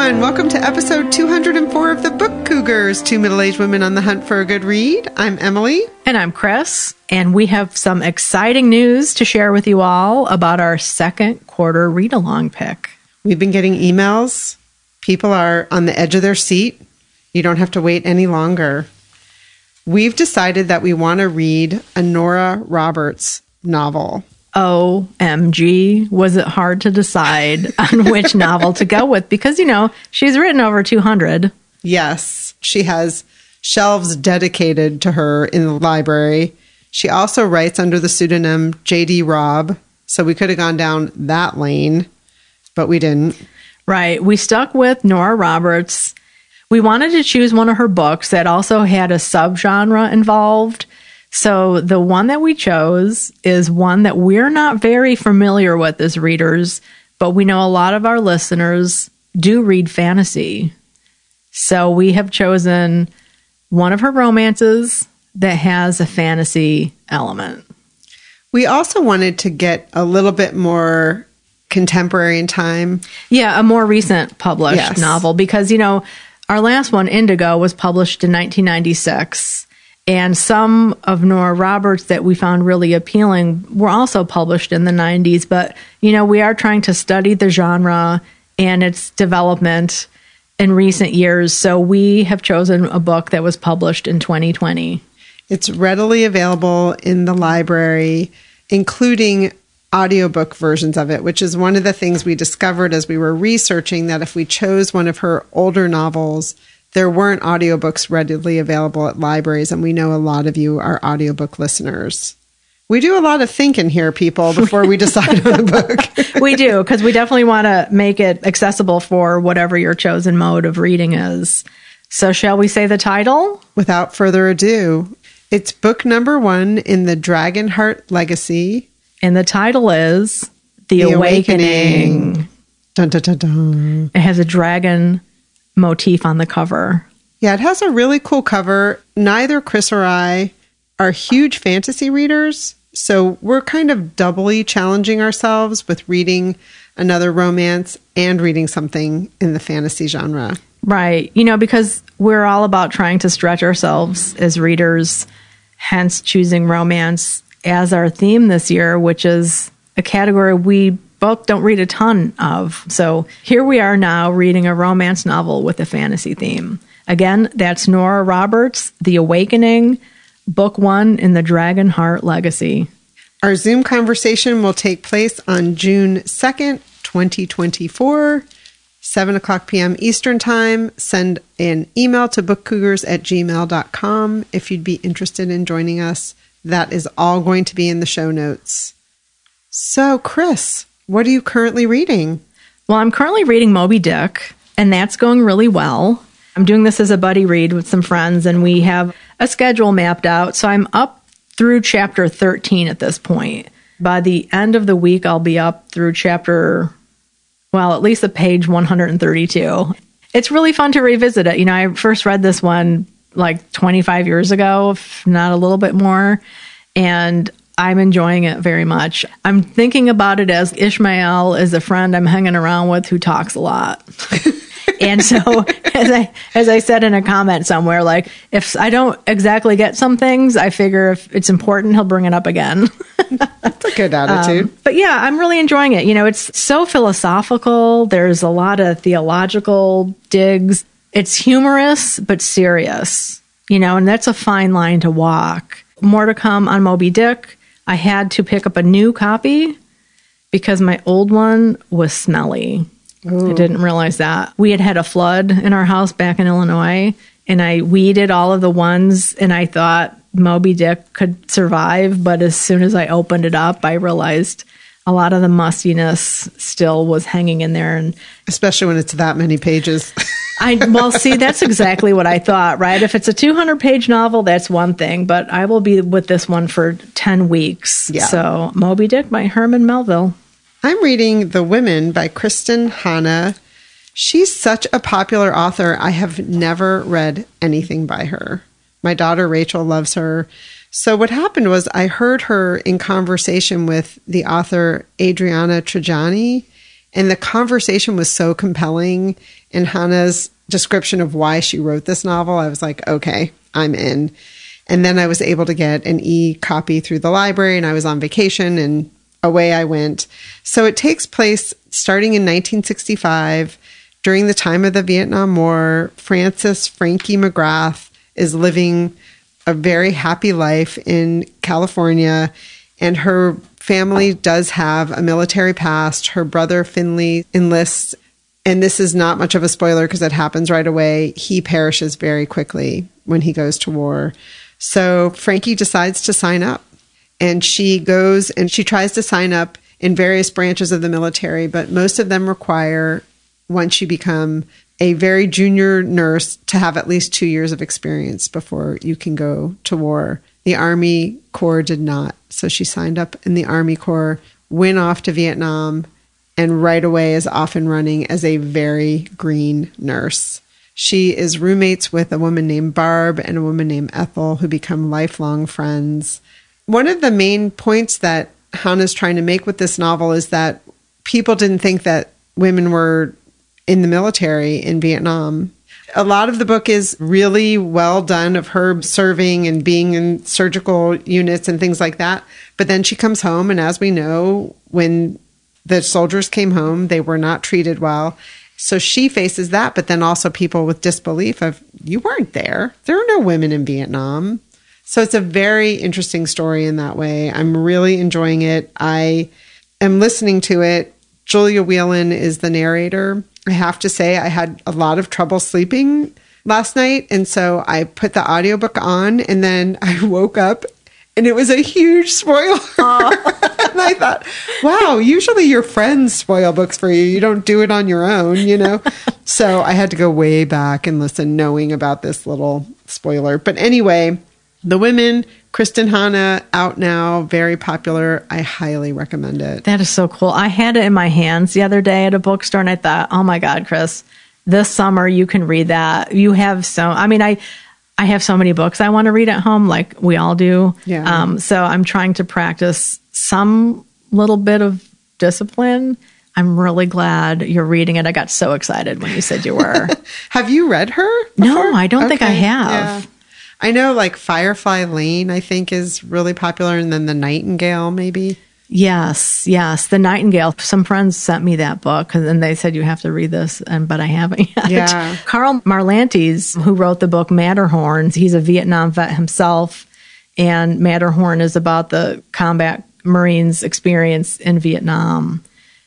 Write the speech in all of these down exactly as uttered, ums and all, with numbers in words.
everyone. Welcome to episode two hundred four of the Book Cougars, two middle-aged women on the hunt for a good read. I'm Emily. And I'm Chris. And we have some exciting news to share with you all about our second quarter read-along pick. We've been getting emails. People are on the edge of their seat. You don't have to wait any longer. We've decided that we want to read a Nora Roberts novel. O M G, was it hard to decide on which novel to go with? Because, you know, she's written over two hundred. Yes, she has shelves dedicated to her in the library. She also writes under the pseudonym J D Robb, so we could have gone down that lane, but we didn't. Right. We stuck with Nora Roberts. We wanted to choose one of her books that also had a subgenre involved. So the one that we chose is one that we're not very familiar with as readers, but we know a lot of our listeners do read fantasy. So we have chosen one of her romances that has a fantasy element. We also wanted to get a little bit more contemporary in time. Yeah, a more recent published yes. novel, because, you know, our last one, Indigo, was published in nineteen ninety-six. And some of Nora Roberts that we found really appealing were also published in the nineties. But, you know, we are trying to study the genre and its development in recent years. So we have chosen a book that was published in twenty twenty. It's readily available in the library, including audiobook versions of it, which is one of the things we discovered as we were researching, that if we chose one of her older novels, there weren't audiobooks readily available at libraries, and we know a lot of you are audiobook listeners. We do a lot of thinking here, people, before we decide on a book. We do, because we definitely want to make it accessible for whatever your chosen mode of reading is. So shall we say the title? Without further ado, it's book number one in the Dragonheart Legacy. And the title is The, the Awakening. Awakening. Dun, dun, dun, dun. It has a dragon motif on the cover. Yeah, it has a really cool cover. Neither Chris or I are huge fantasy readers, so we're kind of doubly challenging ourselves with reading another romance and reading something in the fantasy genre. Right. You know, because we're all about trying to stretch ourselves as readers, hence choosing romance as our theme this year, which is a category we both don't read a ton of. So here we are now reading a romance novel with a fantasy theme. Again, that's Nora Roberts, The Awakening, book one in the Dragonheart Legacy. Our Zoom conversation will take place on June second, twenty twenty-four, seven o'clock p.m. Eastern Time. Send an email to bookcougars at gmail dot com if you'd be interested in joining us. That is all going to be in the show notes. So, Chris, what are you currently reading? Well, I'm currently reading Moby Dick, and that's going really well. I'm doing this as a buddy read with some friends, and we have a schedule mapped out. So I'm up through chapter thirteen at this point. By the end of the week, I'll be up through chapter, well, at least the page one hundred thirty-two. It's really fun to revisit it. You know, I first read this one like twenty-five years ago, if not a little bit more, and I'm enjoying it very much. I'm thinking about it as Ishmael is a friend I'm hanging around with who talks a lot. And so, as I as I said in a comment somewhere, like, if I don't exactly get some things, I figure if it's important, he'll bring it up again. That's a good attitude. Um, but yeah, I'm really enjoying it. You know, it's so philosophical. There's a lot of theological digs. It's humorous, but serious, you know, and that's a fine line to walk. More to come on Moby Dick. I had to pick up a new copy because my old one was smelly. Ooh. I didn't realize that. We had had a flood in our house back in Illinois, and I weeded all of the ones, and I thought Moby Dick could survive, but as soon as I opened it up, I realized a lot of the mustiness still was hanging in there. And especially when it's that many pages. I well, see, that's exactly what I thought, right? If it's a two hundred page novel, that's one thing, but I will be with this one for ten weeks. Yeah. So Moby Dick by Herman Melville. I'm reading The Women by Kristen Hanna. She's such a popular author. I have never read anything by her. My daughter Rachel loves her. So what happened was I heard her in conversation with the author Adriana Trigiani, And the conversation was so compelling in Hannah's description of why she wrote this novel. I was like, okay, I'm in. And then I was able to get an e-copy through the library, and I was on vacation, and away I went. So it takes place starting in nineteen sixty-five, during the time of the Vietnam War. Frances Frankie McGrath is living a very happy life in California, and her family does have a military past. Her brother Finley enlists, and this is not much of a spoiler because it happens right away. He perishes very quickly when he goes to war. So Frankie decides to sign up, and she goes and she tries to sign up in various branches of the military, but most of them require, once you become a very junior nurse, to have at least two years of experience before you can go to war. The Army Corps did not. So she signed up in the Army Corps, went off to Vietnam, and right away is off and running as a very green nurse. She is roommates with a woman named Barb and a woman named Ethel, who become lifelong friends. One of the main points that Hannah's trying to make with this novel is that people didn't think that women were in the military in Vietnam. A lot of the book is really well done of her serving and being in surgical units and things like that. But then she comes home, and as we know, when the soldiers came home, they were not treated well. So she faces that, but then also people with disbelief of, you weren't there. There are no women in Vietnam. So it's a very interesting story in that way. I'm really enjoying it. I am listening to it. Julia Whelan is the narrator. I have to say I had a lot of trouble sleeping last night. And so I put the audiobook on, and then I woke up and it was a huge spoiler. And I thought, wow, usually your friends spoil books for you. You don't do it on your own, you know? So I had to go way back and listen, knowing about this little spoiler. But anyway, The Women, Kristen Hanna, out now, very popular. I highly recommend it. That is so cool. I had it in my hands the other day at a bookstore, and I thought, oh my God, Chris, this summer you can read that. You have so, I mean, I, I have so many books I want to read at home, like we all do. Yeah. Um, so I'm trying to practice some little bit of discipline. I'm really glad you're reading it. I got so excited when you said you were. Have you read her before? No, I don't okay. think I have. Yeah. I know like Firefly Lane, I think, is really popular. And then The Nightingale, maybe. Yes, yes. The Nightingale. Some friends sent me that book, and then they said, you have to read this, and but I haven't yet. Yeah. Karl Marlantes, who wrote the book Matterhorn, he's a Vietnam vet himself, and Matterhorn is about the combat Marines' experience in Vietnam.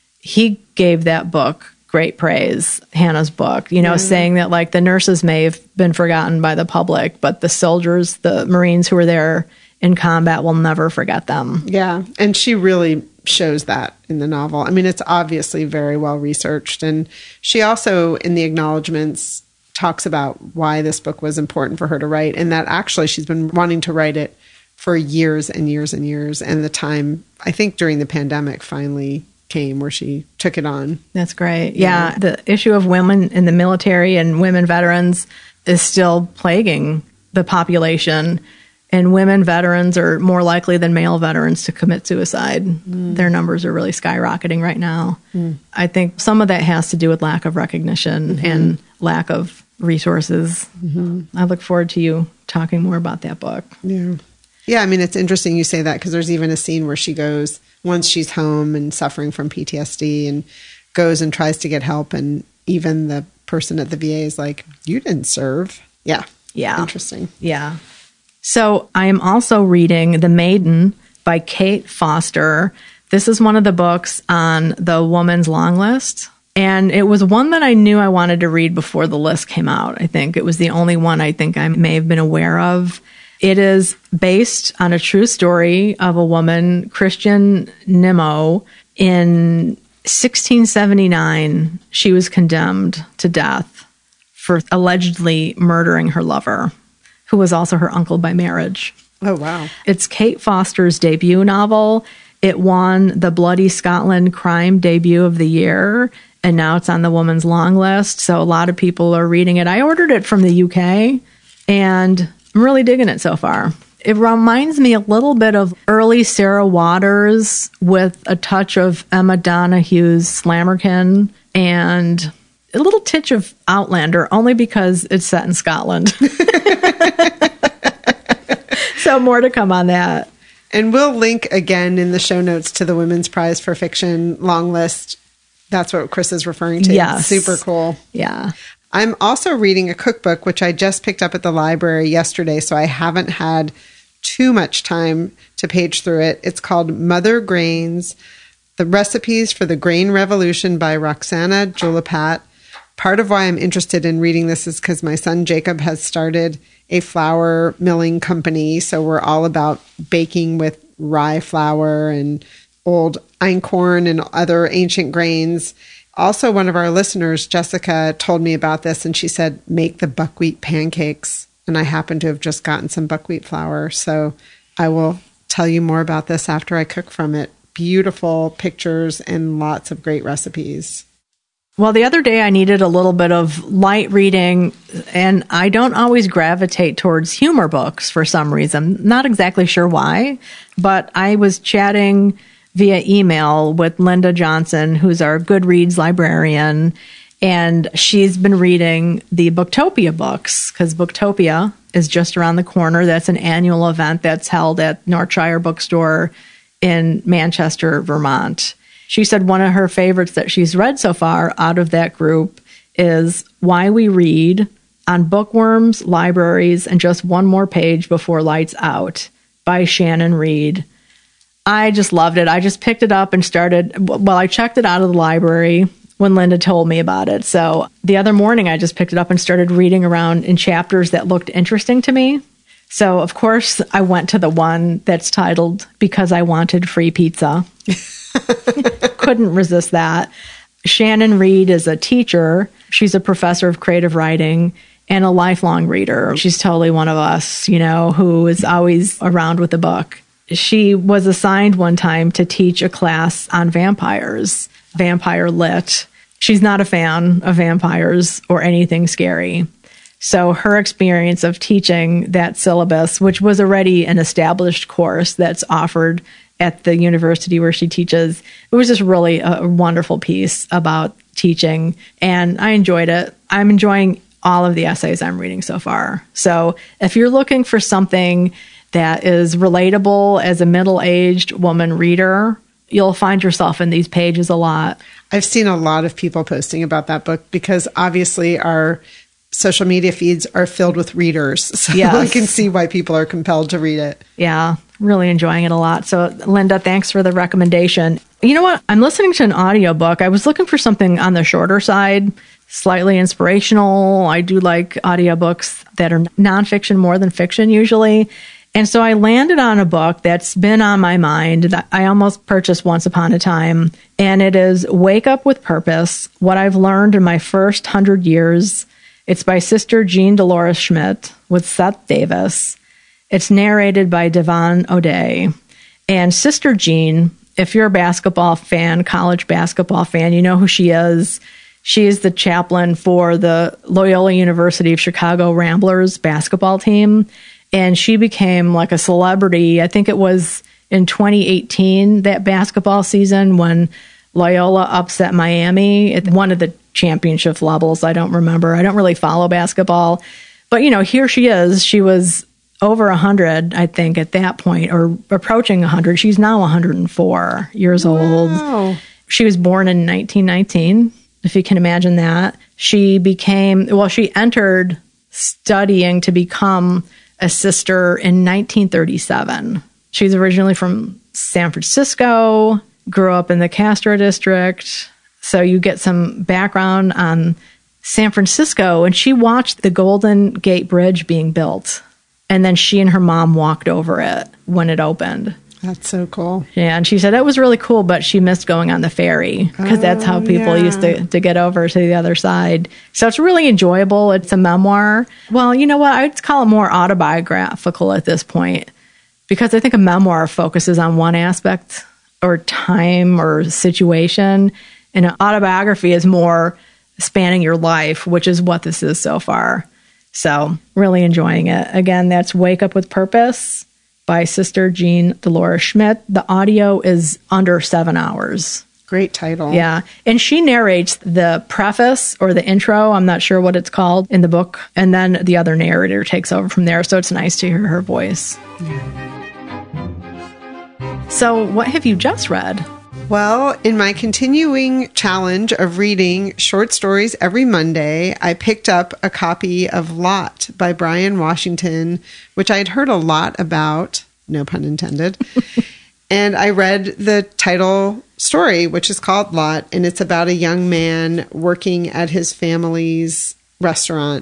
He gave that book great praise, Hannah's book, you know, yeah. saying that like the nurses may have been forgotten by the public, but the soldiers, the Marines who were there in combat will never forget them. Yeah. And she really shows that in the novel. I mean, it's obviously very well researched. And she also, in the acknowledgments, talks about why this book was important for her to write, and that actually she's been wanting to write it for years and years and years. And the time, I think during the pandemic, finally came where she took it on. That's great. Yeah. yeah. The issue of women in the military and women veterans is still plaguing the population. And women veterans are more likely than male veterans to commit suicide. Mm. Their numbers are really skyrocketing right now. Mm. I think some of that has to do with lack of recognition mm-hmm. and lack of resources. Mm-hmm. I look forward to you talking more about that book. Yeah. Yeah, I mean, it's interesting you say that, because there's even a scene where she goes, once she's home and suffering from P T S D, and goes and tries to get help, and even the person at the V A is like, you didn't serve. Yeah. Yeah. Interesting. Yeah. So I am also reading The Maiden by Kate Foster. This is one of the books on the Woman's Long List. And it was one that I knew I wanted to read before the list came out. I think it was the only one I think I may have been aware of. It is based on a true story of a woman, Christian Nimmo. In sixteen seventy-nine, she was condemned to death for allegedly murdering her lover, who was also her uncle by marriage. Oh, wow. It's Kate Foster's debut novel. It won the Bloody Scotland Crime Debut of the Year, and now it's on the Woman's Long List. So a lot of people are reading it. I ordered it from the U K, and I'm really digging it so far. It reminds me a little bit of early Sarah Waters with a touch of Emma Donohue's Slammerkin and a little titch of Outlander, only because it's set in Scotland. So more to come on that. And we'll link again in the show notes to the Women's Prize for Fiction long list. That's what Chris is referring to. Yes. Super cool. Yeah. I'm also reading a cookbook, which I just picked up at the library yesterday, so I haven't had too much time to page through it. It's called Mother Grains, The Recipes for the Grain Revolution by Roxana Julipat. Part of why I'm interested in reading this is because my son Jacob has started a flour milling company. So we're all about baking with rye flour and old einkorn and other ancient grains. Also, one of our listeners, Jessica, told me about this, and she said, make the buckwheat pancakes. And I happen to have just gotten some buckwheat flour. So I will tell you more about this after I cook from it. Beautiful pictures and lots of great recipes. Well, the other day I needed a little bit of light reading, and I don't always gravitate towards humor books for some reason. Not exactly sure why, but I was chatting via email with Linda Johnson, who's our Goodreads librarian, and she's been reading the Booktopia books, because Booktopia is just around the corner. That's an annual event that's held at Northshire Bookstore in Manchester, Vermont. She said one of her favorites that she's read so far out of that group is Why We Read, On Bookworms, Libraries, and Just One More Page Before Lights Out by Shannon Reed. I just loved it. I just picked it up and started, well, I checked it out of the library when Linda told me about it. So the other morning, I just picked it up and started reading around in chapters that looked interesting to me. So, of course, I went to the one that's titled Because I Wanted Free Pizza. Couldn't resist that. Shannon Reed is a teacher. She's a professor of creative writing and a lifelong reader. She's totally one of us, you know, who is always around with a book. She was assigned one time to teach a class on vampires, vampire lit. She's not a fan of vampires or anything scary. So her experience of teaching that syllabus, which was already an established course that's offered at the university where she teaches, it was just really a wonderful piece about teaching, and I enjoyed it. I'm enjoying all of the essays I'm reading so far. So if you're looking for something that is relatable as a middle-aged woman reader, you'll find yourself in these pages a lot. I've seen a lot of people posting about that book because obviously our social media feeds are filled with readers. So yes. I can see why people are compelled to read it. Yeah, really enjoying it a lot. So Linda, thanks for the recommendation. You know what? I'm listening to an audiobook. I was looking for something on the shorter side, slightly inspirational. I do like audiobooks that are nonfiction more than fiction usually. And so I landed on a book that's been on my mind that I almost purchased once upon a time. And it is Wake Up with Purpose, What I've Learned in My First Hundred Years. It's by Sister Jean Dolores Schmidt with Seth Davis. It's narrated by Devon O'Day. And Sister Jean, if you're a basketball fan, college basketball fan, you know who she is. She is the chaplain for the Loyola University of Chicago Ramblers basketball team. And she became like a celebrity. I think it was in twenty eighteen, that basketball season, when Loyola upset Miami at one of the championship levels. I don't remember. I don't really follow basketball. But, you know, here she is. She was over one hundred, I think, at that point, or approaching one hundred. She's now one hundred four years old. Wow. She was born in nineteen nineteen, if you can imagine that. She became, well, she entered studying to become a sister in nineteen thirty-seven. She's originally from San Francisco, grew up in the Castro district. So you get some background on San Francisco, and she watched the Golden Gate Bridge being built. And then she and her mom walked over it when it opened. That's so cool. Yeah, and she said it was really cool, but she missed going on the ferry because oh, that's how people yeah. used to, to get over to the other side. So it's really enjoyable. It's a memoir. Well, you know what? I'd call it more autobiographical at this point because I think a memoir focuses on one aspect or time or situation, and an autobiography is more spanning your life, which is what this is so far. So really enjoying it. Again, that's Wake Up with Purpose, by Sister Jean Dolores Schmidt. The audio is under seven hours. Great title. Yeah. And she narrates the preface or the intro. I'm not sure what it's called in the book. And then the other narrator takes over from there. So it's nice to hear her voice. Yeah. So what have you just read? Well, in my continuing challenge of reading short stories every Monday, I picked up a copy of Lot by Bryan Washington, which I had heard a lot about, no pun intended. And I read the title story, which is called Lot, and it's about a young man working at his family's restaurant.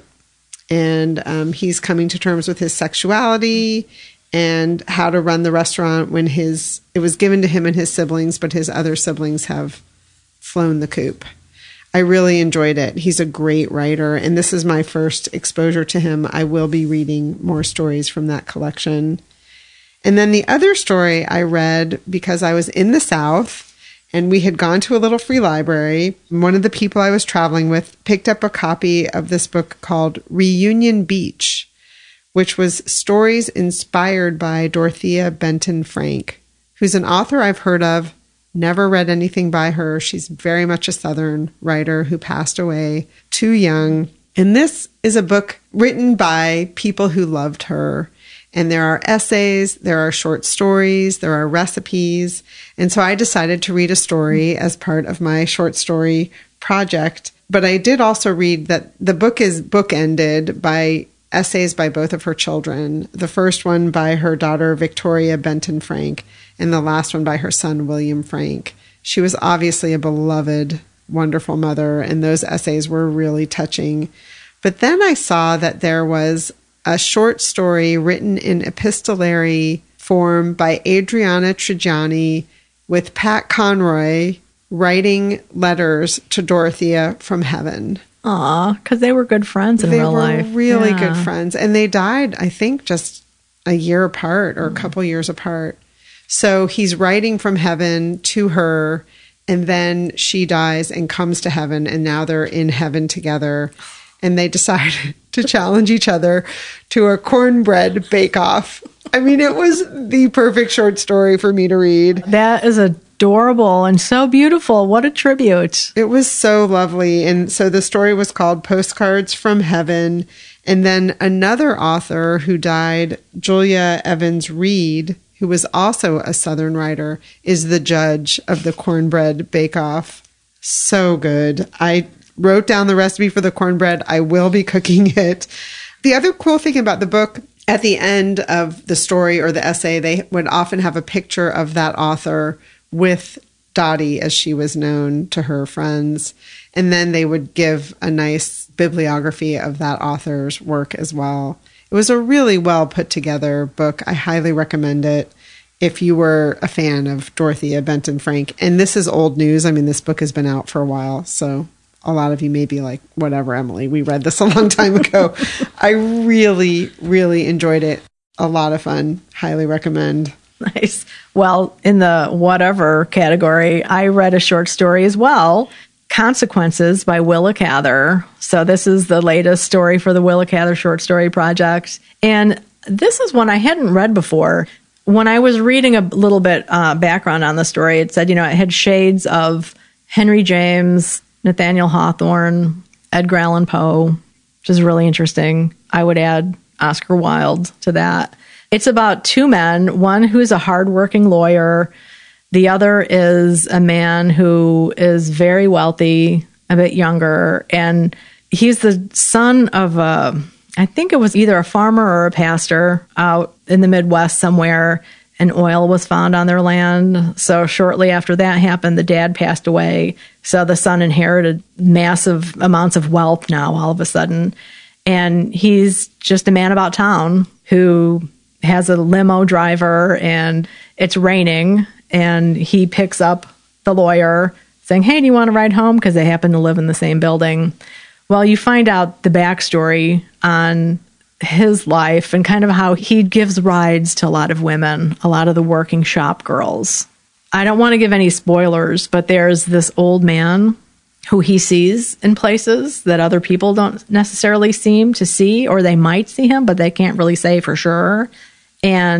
And um, he's coming to terms with his sexuality and how to run the restaurant when his it was given to him and his siblings, but his other siblings have flown the coop. I really enjoyed it. He's a great writer, and this is my first exposure to him. I will be reading more stories from that collection. And then the other story I read because I was in the South and we had gone to a little free library. One of the people I was traveling with picked up a copy of this book called Reunion Beach, which was stories inspired by Dorothea Benton Frank, who's an author I've heard of, never read anything by her. She's very much a Southern writer who passed away too young. And this is a book written by people who loved her. And there are essays, there are short stories, there are recipes. And so I decided to read a story as part of my short story project. But I did also read that the book is bookended by essays by both of her children. The first one by her daughter, Victoria Benton Frank, and the last one by her son, William Frank. She was obviously a beloved, wonderful mother, and those essays were really touching. But then I saw that there was a short story written in epistolary form by Adriana Trigiani with Pat Conroy writing letters to Dorothea from heaven. Aw, because they were good friends in they real life. They were really yeah. good friends. And they died, I think, just a year apart or a couple years apart. So he's writing from heaven to her, and then she dies and comes to heaven, and now they're in heaven together. And they decide to challenge each other to a cornbread bake-off. I mean, it was the perfect short story for me to read. That is adorable and so beautiful. What a tribute. It was so lovely. And so the story was called Postcards from Heaven. And then another author who died, Julia Evans Reed, who was also a Southern writer, is the judge of the cornbread bake-off. So good. I wrote down the recipe for the cornbread. I will be cooking it. The other cool thing about the book, at the end of the story or the essay, they would often have a picture of that author with Dottie, as she was known to her friends. And then they would give a nice bibliography of that author's work as well. It was a really well put together book. I highly recommend it if you were a fan of Dorothea Benton Frank. And this is old news. I mean, this book has been out for a while, so a lot of you may be like, whatever, Emily, we read this a long time ago. I really, really enjoyed it. A lot of fun. Highly recommend. Nice. Well, in the whatever category, I read a short story as well, Consequences by Willa Cather. So this is the latest story for the Willa Cather Short Story Project. And this is one I hadn't read before. When I was reading a little bit uh, background on the story, it said, you know, it had shades of Henry James, Nathaniel Hawthorne, Edgar Allan Poe, which is really interesting. I would add Oscar Wilde to that. It's about two men, one who's a hardworking lawyer. The other is a man who is very wealthy, a bit younger, and he's the son of a, I think it was either a farmer or a pastor out in the Midwest somewhere, and oil was found on their land. So shortly after that happened, the dad passed away. So the son inherited massive amounts of wealth now all of a sudden. And he's just a man about town who has a limo driver, and it's raining. And he picks up the lawyer saying, hey, do you want to ride home? Because they happen to live in the same building. Well, you find out the backstory on his life and kind of how he gives rides to a lot of women, a lot of the working shop girls. I don't want to give any spoilers, but there's this old man who he sees in places that other people don't necessarily seem to see, or they might see him, but they can't really say for sure. And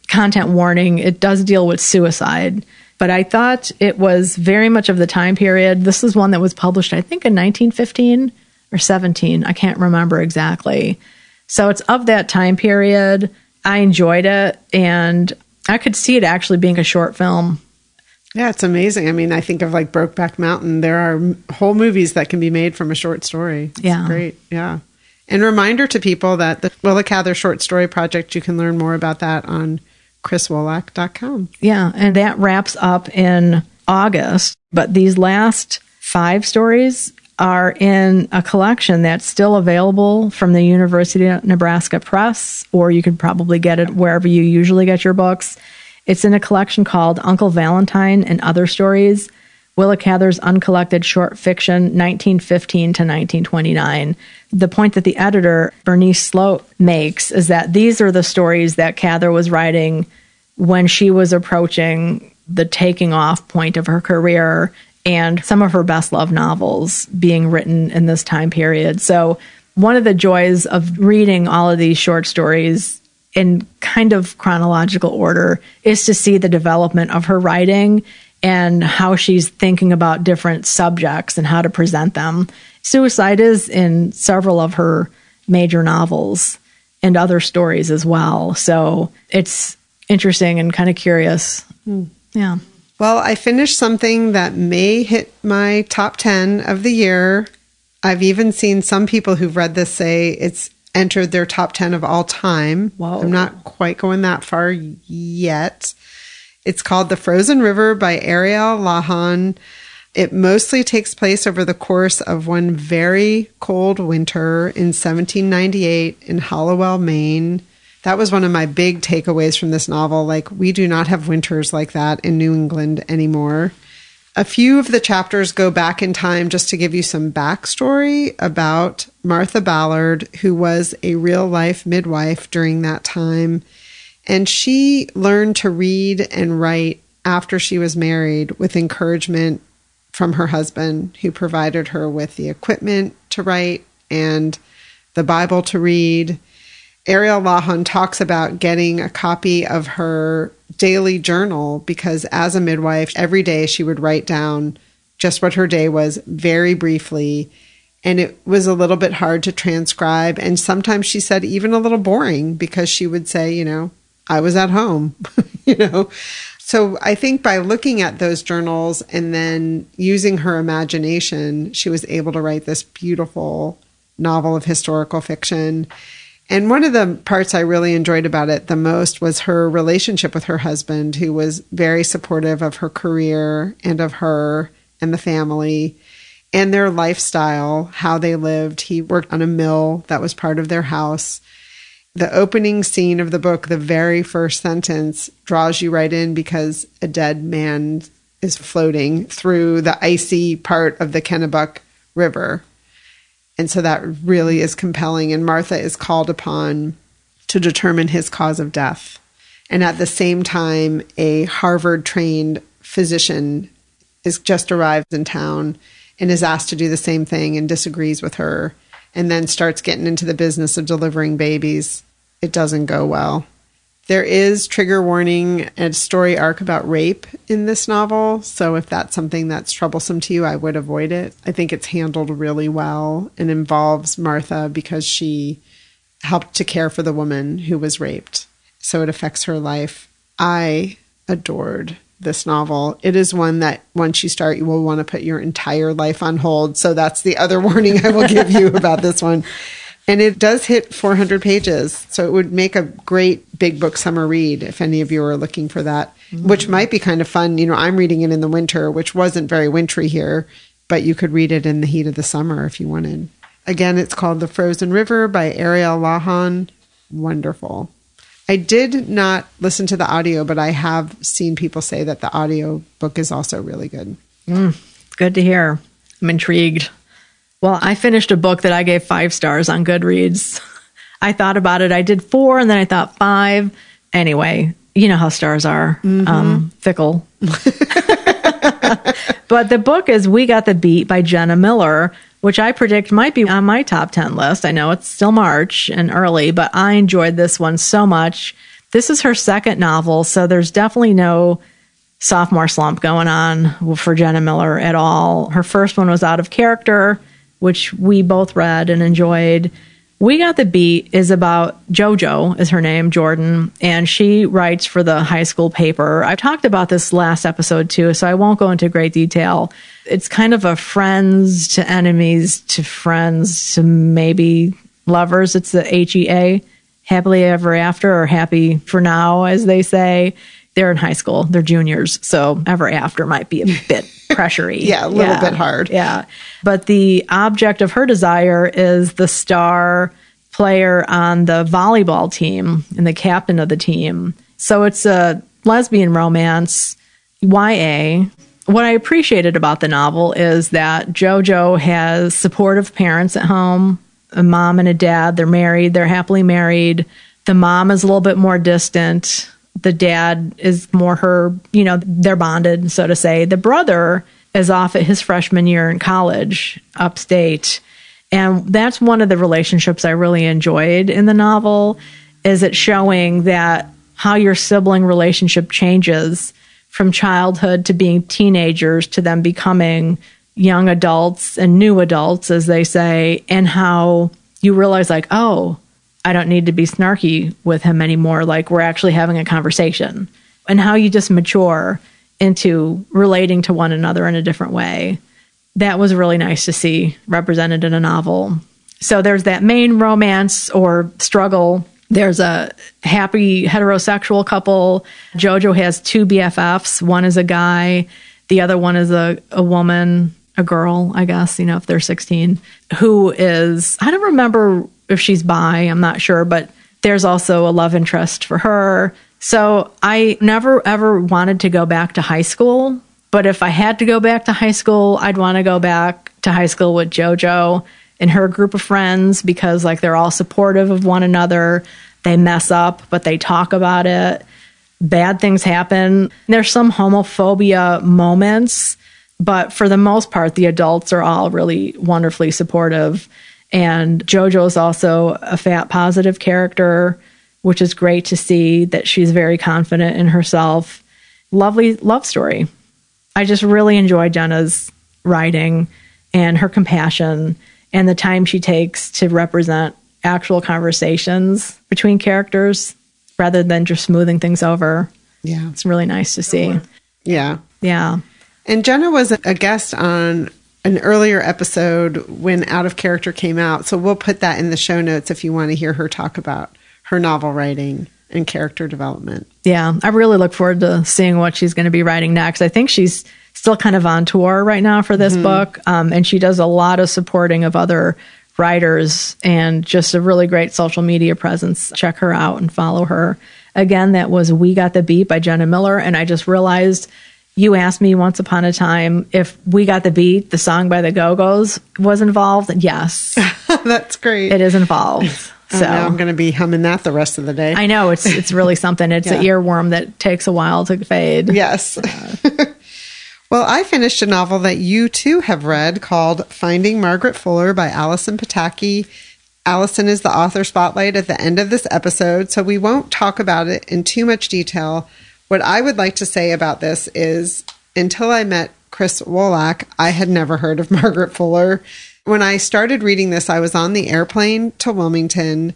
content warning, it does deal with suicide. But I thought it was very much of the time period. This is one that was published, I think, in nineteen fifteen or seventeen. I can't remember exactly. So it's of that time period. I enjoyed it, and I could see it actually being a short film. Yeah, it's amazing. I mean, I think of like Brokeback Mountain. There are whole movies that can be made from a short story. It's yeah. great. Yeah. And reminder to people that the Willa Cather Short Story Project, you can learn more about that on chris wolak dot com. Yeah, and that wraps up in August. But these last five stories are in a collection that's still available from the University of Nebraska Press, or you could probably get it wherever you usually get your books. It's in a collection called Uncle Valentine and Other Stories, Willa Cather's Uncollected Short Fiction, nineteen fifteen to nineteen twenty-nine. The point that the editor, Bernice Sloat, makes is that these are the stories that Cather was writing when she was approaching the taking off point of her career, and some of her best-loved novels being written in this time period. So one of the joys of reading all of these short stories in kind of chronological order is to see the development of her writing and how she's thinking about different subjects and how to present them. Suicide is in several of her major novels and other stories as well. So it's interesting and kind of curious. Mm. Yeah. Well, I finished something that may hit my top ten of the year. I've even seen some people who've read this say it's entered their top ten of all time. Whoa. I'm not quite going that far yet. It's called The Frozen River by Ariel Lawhon. It mostly takes place over the course of one very cold winter in seventeen ninety-eight in Hallowell, Maine. That was one of my big takeaways from this novel. Like, we do not have winters like that in New England anymore. A few of the chapters go back in time just to give you some backstory about Martha Ballard, who was a real-life midwife during that time. And she learned to read and write after she was married with encouragement from her husband, who provided her with the equipment to write and the Bible to read. Ariel Lawhon talks about getting a copy of her daily journal because as a midwife, every day she would write down just what her day was very briefly. And it was a little bit hard to transcribe. And sometimes she said even a little boring because she would say, you know, I was at home, you know. So I think by looking at those journals and then using her imagination, she was able to write this beautiful novel of historical fiction. And one of the parts I really enjoyed about it the most was her relationship with her husband, who was very supportive of her career and of her and the family and their lifestyle, how they lived. He worked on a mill that was part of their house. The opening scene of the book, the very first sentence, draws you right in because a dead man is floating through the icy part of the Kennebec River. And so that really is compelling. And Martha is called upon to determine his cause of death. And at the same time, a Harvard-trained physician is just arrived in town and is asked to do the same thing and disagrees with her and then starts getting into the business of delivering babies. It doesn't go well. There is trigger warning and story arc about rape in this novel. So if that's something that's troublesome to you, I would avoid it. I think it's handled really well and involves Martha because she helped to care for the woman who was raped. So it affects her life. I adored this novel. It is one that once you start, you will want to put your entire life on hold. So that's the other warning I will give you about this one. And it does hit four hundred pages, so it would make a great big book summer read if any of you are looking for that, mm-hmm. which might be kind of fun. You know, I'm reading it in the winter, which wasn't very wintry here, but you could read it in the heat of the summer if you wanted. Again, it's called The Frozen River by Ariel Lawhon. Wonderful. I did not listen to the audio, but I have seen people say that the audio book is also really good. Mm, good to hear. I'm intrigued. Well, I finished a book that I gave five stars on Goodreads. I thought about it. I did four, and then I thought five. Anyway, you know how stars are, mm-hmm. um, fickle. But the book is We Got the Beat by Jenna Miller, which I predict might be on my top ten list. I know it's still March and early, but I enjoyed this one so much. This is her second novel, so there's definitely no sophomore slump going on for Jenna Miller at all. Her first one was Out of Character, which we both read and enjoyed. We Got the Beat is about JoJo, is her name, Jordan, and she writes for the high school paper. I've talked about this last episode too, so I won't go into great detail. It's kind of a friends to enemies to friends to maybe lovers. It's the H E A, happily ever after, or happy for now, as they say. They're in high school. They're juniors, so ever after might be a bit pressury. Yeah, a little yeah. bit hard. Yeah. But the object of her desire is the star player on the volleyball team and the captain of the team. So it's a lesbian romance, Y A. What I appreciated about the novel is that JoJo has supportive parents at home, a mom and a dad. They're married. They're happily married. The mom is a little bit more distant. The dad is more her, you know, they're bonded, so to say. The brother is off at his freshman year in college, upstate. And that's one of the relationships I really enjoyed in the novel, is it showing that how your sibling relationship changes from childhood to being teenagers to them becoming young adults and new adults, as they say, and how you realize, like, oh, I don't need to be snarky with him anymore. Like, we're actually having a conversation, and how you just mature into relating to one another in a different way. That was really nice to see represented in a novel. So there's that main romance or struggle. There's a happy heterosexual couple. JoJo has two B F Fs. One is a guy. The other one is a, a woman, a girl, I guess, you know, if they're sixteen, who is, I don't remember if she's bi, I'm not sure, but there's also a love interest for her. So I never ever wanted to go back to high school, but if I had to go back to high school, I'd want to go back to high school with JoJo and her group of friends, because like they're all supportive of one another. They mess up, but they talk about it. Bad things happen. There's some homophobia moments, but for the most part, the adults are all really wonderfully supportive. And JoJo is also a fat positive character, which is great to see that she's very confident in herself. Lovely love story. I just really enjoy Jenna's writing and her compassion and the time she takes to represent actual conversations between characters rather than just smoothing things over. Yeah. It's really nice to see. Yeah. Yeah. And Jenna was a guest on an earlier episode when Out of Character came out. So we'll put that in the show notes if you want to hear her talk about her novel writing and character development. Yeah, I really look forward to seeing what she's going to be writing next. I think she's still kind of on tour right now for this mm-hmm. book. Um, and she does a lot of supporting of other writers and just a really great social media presence. Check her out and follow her. Again, that was We Got the Beat by Jenna Miller. And I just realized you asked me once upon a time if We Got the Beat, the song by the Go-Go's, was involved. Yes. That's great. It is involved. So oh, now I'm going to be humming that the rest of the day. I know. It's it's really something. It's yeah. an earworm that takes a while to fade. Yes. Uh, well, I finished a novel that you too have read called Finding Margaret Fuller by Allison Pataki. Allison is the author spotlight at the end of this episode, so we won't talk about it in too much detail. What I would like to say about this is, until I met Chris Wolak, I had never heard of Margaret Fuller. When I started reading this, I was on the airplane to Wilmington.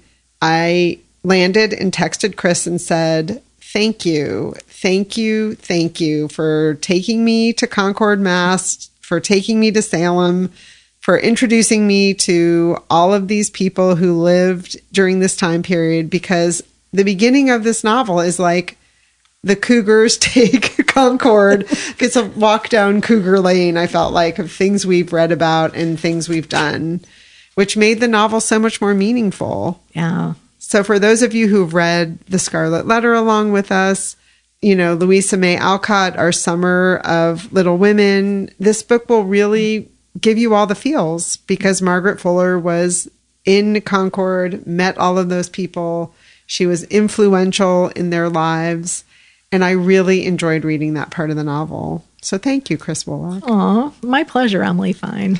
I landed and texted Chris and said, thank you, thank you, thank you for taking me to Concord, Mass, for taking me to Salem, for introducing me to all of these people who lived during this time period, because the beginning of this novel is like, the Cougars take Concord. It's a walk down Cougar Lane, I felt like, of things we've read about and things we've done, which made the novel so much more meaningful. Yeah. So for those of you who've read The Scarlet Letter along with us, you know, Louisa May Alcott, Our Summer of Little Women, this book will really give you all the feels, because Margaret Fuller was in Concord, met all of those people. She was influential in their lives. And I really enjoyed reading that part of the novel. So thank you, Chris Wolak. Oh, my pleasure, Emily Fine.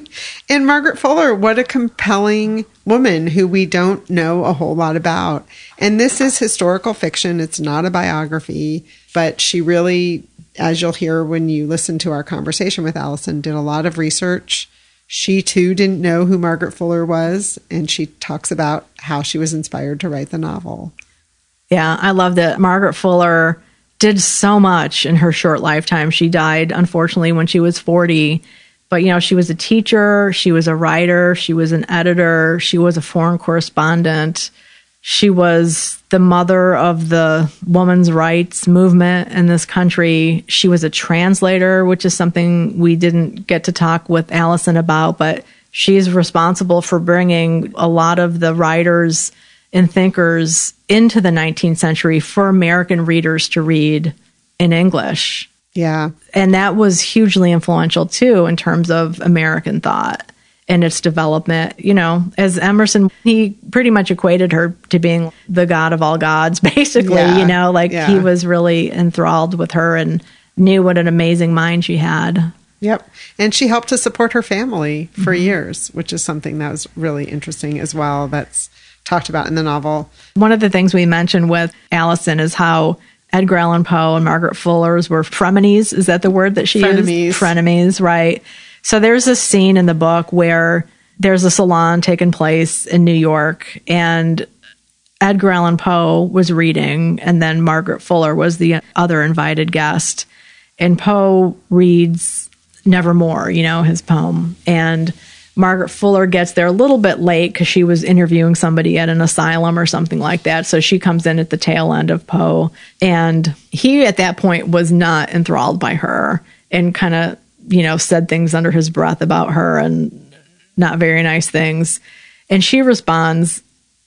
And Margaret Fuller, what a compelling woman who we don't know a whole lot about. And this is historical fiction. It's not a biography, but she really, as you'll hear when you listen to our conversation with Allison, did a lot of research. She too didn't know who Margaret Fuller was, and she talks about how she was inspired to write the novel. Yeah, I love that Margaret Fuller did so much in her short lifetime. She died, unfortunately, when she was forty. But, you know, she was a teacher, she was a writer, she was an editor, she was a foreign correspondent. She was the mother of the women's rights movement in this country. She was a translator, which is something we didn't get to talk with Allison about, but she's responsible for bringing a lot of the writers and thinkers into the nineteenth century for American readers to read in English. Yeah. And that was hugely influential, too, in terms of American thought and its development. You know, as Emerson, he pretty much equated her to being the god of all gods, basically, yeah. you know, like yeah. he was really enthralled with her and knew what an amazing mind she had. Yep. And she helped to support her family for mm-hmm. years, which is something that was really interesting as well. That's talked about in the novel. One of the things we mentioned with Allison is how Edgar Allan Poe and Margaret Fuller's were frenemies. Is that the word that she frenemies. used? Frenemies, right. So there's a scene in the book where there's a salon taking place in New York, and Edgar Allan Poe was reading, and then Margaret Fuller was the other invited guest. And Poe reads Nevermore, you know, his poem. And Margaret Fuller gets there a little bit late because she was interviewing somebody at an asylum or something like that. So she comes in at the tail end of Poe. And he, at that point, was not enthralled by her and kind of, you know, said things under his breath about her and not very nice things. And she responds,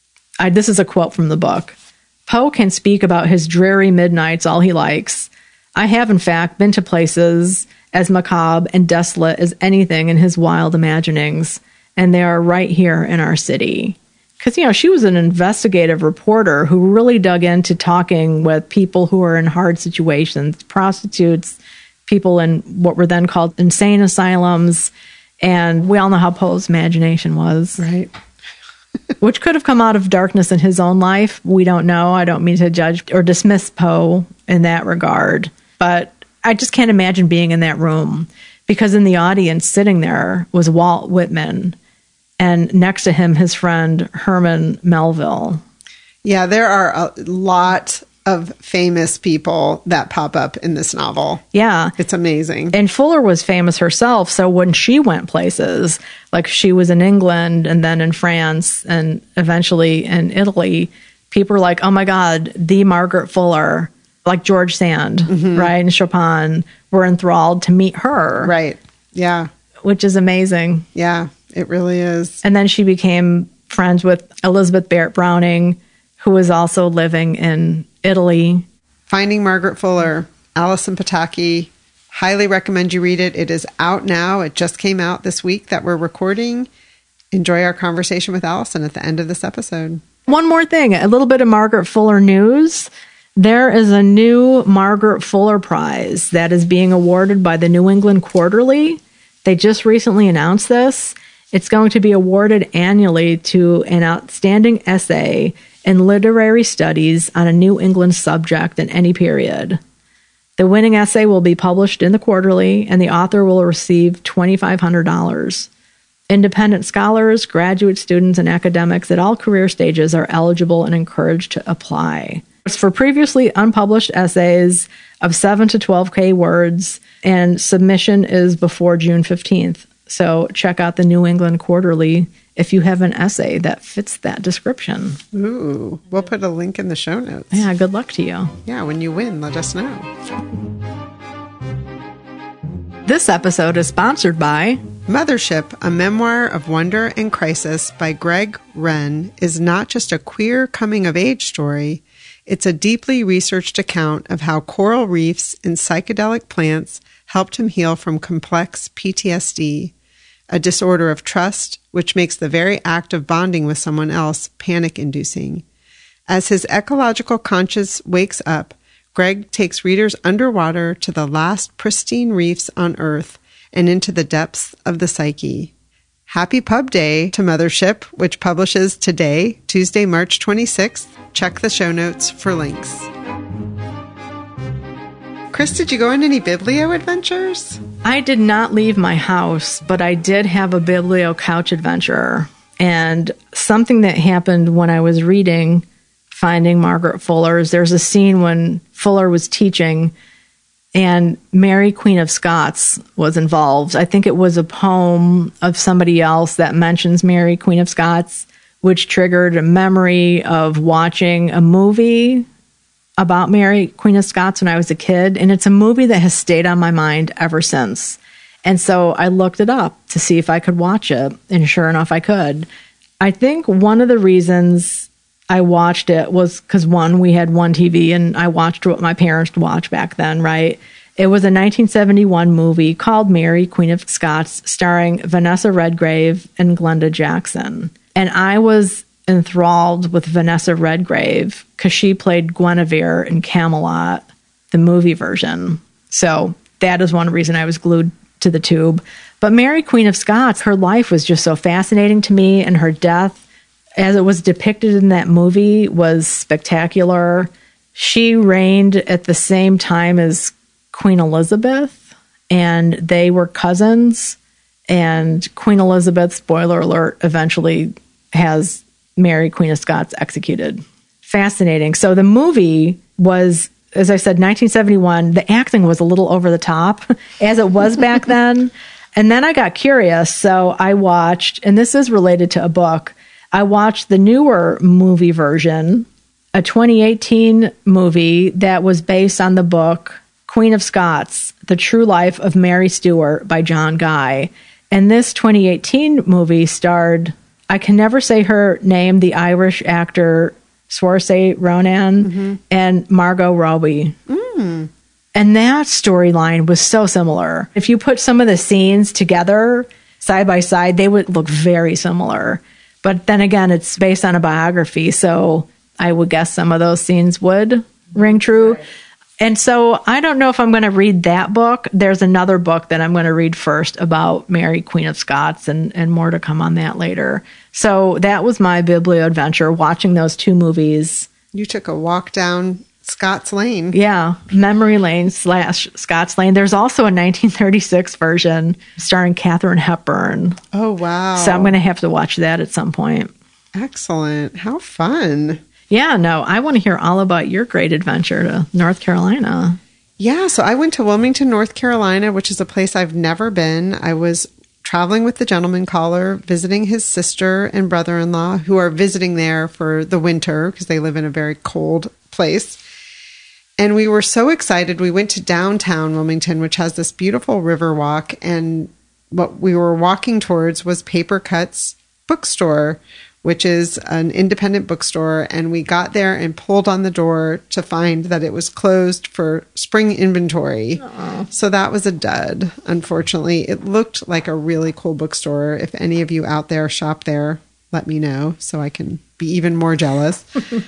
I, this is a quote from the book, "Poe can speak about his dreary midnights all he likes. I have, in fact, been to places as macabre and desolate as anything in his wild imaginings, and they are right here in our city." Because, you know, she was an investigative reporter who really dug into talking with people who are in hard situations, prostitutes, people in what were then called insane asylums, and we all know how Poe's imagination was. Right. Which could have come out of darkness in his own life. We don't know. I don't mean to judge or dismiss Poe in that regard, but I just can't imagine being in that room, because in the audience sitting there was Walt Whitman, and next to him, his friend Herman Melville. Yeah, there are a lot of famous people that pop up in this novel. Yeah. It's amazing. And Fuller was famous herself, so when she went places, like she was in England and then in France and eventually in Italy, people were like, oh my God, the Margaret Fuller, like George Sand, mm-hmm. right, and Chopin were enthralled to meet her. Right. Yeah. Which is amazing. Yeah, it really is. And then she became friends with Elizabeth Barrett Browning, who was also living in Italy. Finding Margaret Fuller, Allison Pataki. Highly recommend you read it. It is out now. It just came out this week that we're recording. Enjoy our conversation with Allison at the end of this episode. One more thing, a little bit of Margaret Fuller news. There is a new Margaret Fuller Prize that is being awarded by the New England Quarterly. They just recently announced this. It's going to be awarded annually to an outstanding essay in literary studies on a New England subject in any period. The winning essay will be published in the Quarterly, and the author will receive two thousand five hundred dollars. Independent scholars, graduate students, and academics at all career stages are eligible and encouraged to apply. It's for previously unpublished essays of seven to twelve K words, and submission is before June fifteenth. So check out the New England Quarterly if you have an essay that fits that description. Ooh, we'll put a link in the show notes. Yeah, good luck to you. Yeah, when you win, let us know. This episode is sponsored by Mothership, a memoir of wonder and crisis by Greg Wren, is not just a queer coming-of-age story. It's a deeply researched account of how coral reefs and psychedelic plants helped him heal from complex P T S D, a disorder of trust which makes the very act of bonding with someone else panic-inducing. As his ecological conscience wakes up, Greg takes readers underwater to the last pristine reefs on Earth and into the depths of the psyche. Happy Pub Day to Mothership, which publishes today, Tuesday, March twenty-sixth. Check the show notes for links. Chris, did you go on any Biblio adventures? I did not leave my house, but I did have a Biblio couch adventure. And something that happened when I was reading Finding Margaret Fuller's, there's a scene when Fuller was teaching and Mary, Queen of Scots was involved. I think it was a poem of somebody else that mentions Mary, Queen of Scots, which triggered a memory of watching a movie about Mary, Queen of Scots when I was a kid. And it's a movie that has stayed on my mind ever since. And so I looked it up to see if I could watch it. And sure enough, I could. I think one of the reasons I watched it was because, one, we had one T V and I watched what my parents watched back then, right? It was a nineteen seventy-one movie called Mary, Queen of Scots, starring Vanessa Redgrave and Glenda Jackson. And I was enthralled with Vanessa Redgrave because she played Guinevere in Camelot, the movie version. So that is one reason I was glued to the tube. But Mary, Queen of Scots, her life was just so fascinating to me, and her death, as it was depicted in that movie, was spectacular. She reigned at the same time as Queen Elizabeth, and they were cousins. And Queen Elizabeth, spoiler alert, eventually has Mary, Queen of Scots executed. Fascinating. So the movie was, as I said, nineteen seventy-one. The acting was a little over the top, as it was back then. And then I got curious, so I watched, and this is related to a book, I watched the newer movie version, a twenty eighteen movie that was based on the book Queen of Scots, The True Life of Mary Stuart by John Guy. And this twenty eighteen movie starred, I can never say her name, the Irish actor Saoirse Ronan, mm-hmm. and Margot Robbie. Mm. And that storyline was so similar. If you put some of the scenes together, side by side, they would look very similar. But then again, it's based on a biography, so I would guess some of those scenes would ring true. Right. And so I don't know if I'm going to read that book. There's another book that I'm going to read first about Mary, Queen of Scots, and, and more to come on that later. So that was my Biblio adventure, watching those two movies. You took a walk down Scots Lane. Yeah, Memory Lane slash Scots Lane. There's also a nineteen thirty-six version starring Katharine Hepburn. Oh, wow. So I'm going to have to watch that at some point. Excellent. How fun. Yeah, no, I want to hear all about your great adventure to North Carolina. Yeah, so I went to Wilmington, North Carolina, which is a place I've never been. I was traveling with the gentleman caller, visiting his sister and brother-in-law, who are visiting there for the winter because they live in a very cold place. And we were so excited. We went to downtown Wilmington, which has this beautiful river walk. And what we were walking towards was Paper Cuts Bookstore, which is an independent bookstore. And we got there and pulled on the door to find that it was closed for spring inventory. Aww. So that was a dud, unfortunately. It looked like a really cool bookstore. If any of you out there shop there, let me know so I can be even more jealous.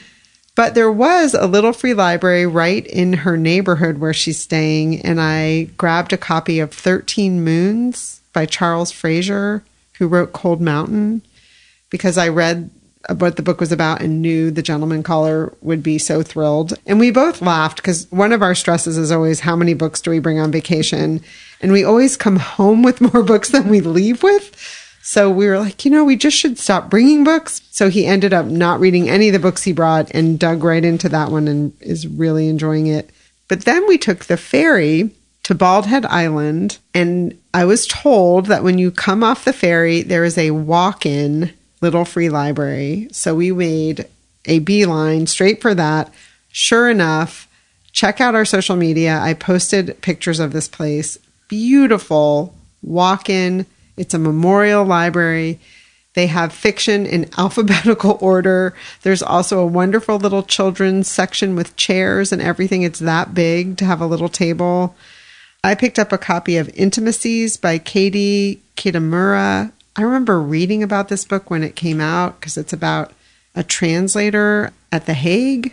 But there was a little free library right in her neighborhood where she's staying, and I grabbed a copy of thirteen Moons by Charles Fraser, who wrote Cold Mountain, because I read what the book was about and knew the gentleman caller would be so thrilled. And we both laughed because one of our stresses is always how many books do we bring on vacation? And we always come home with more books than we leave with. So we were like, you know, we just should stop bringing books. So he ended up not reading any of the books he brought and dug right into that one and is really enjoying it. But then we took the ferry to Bald Head Island. And I was told that when you come off the ferry, there is a walk-in little free library. So we made a beeline straight for that. Sure enough, check out our social media. I posted pictures of this place. Beautiful walk-in. It's a memorial library. They have fiction in alphabetical order. There's also a wonderful little children's section with chairs and everything. It's that big to have a little table. I picked up a copy of Intimacies by Katie Kitamura. I remember reading about this book when it came out because it's about a translator at The Hague.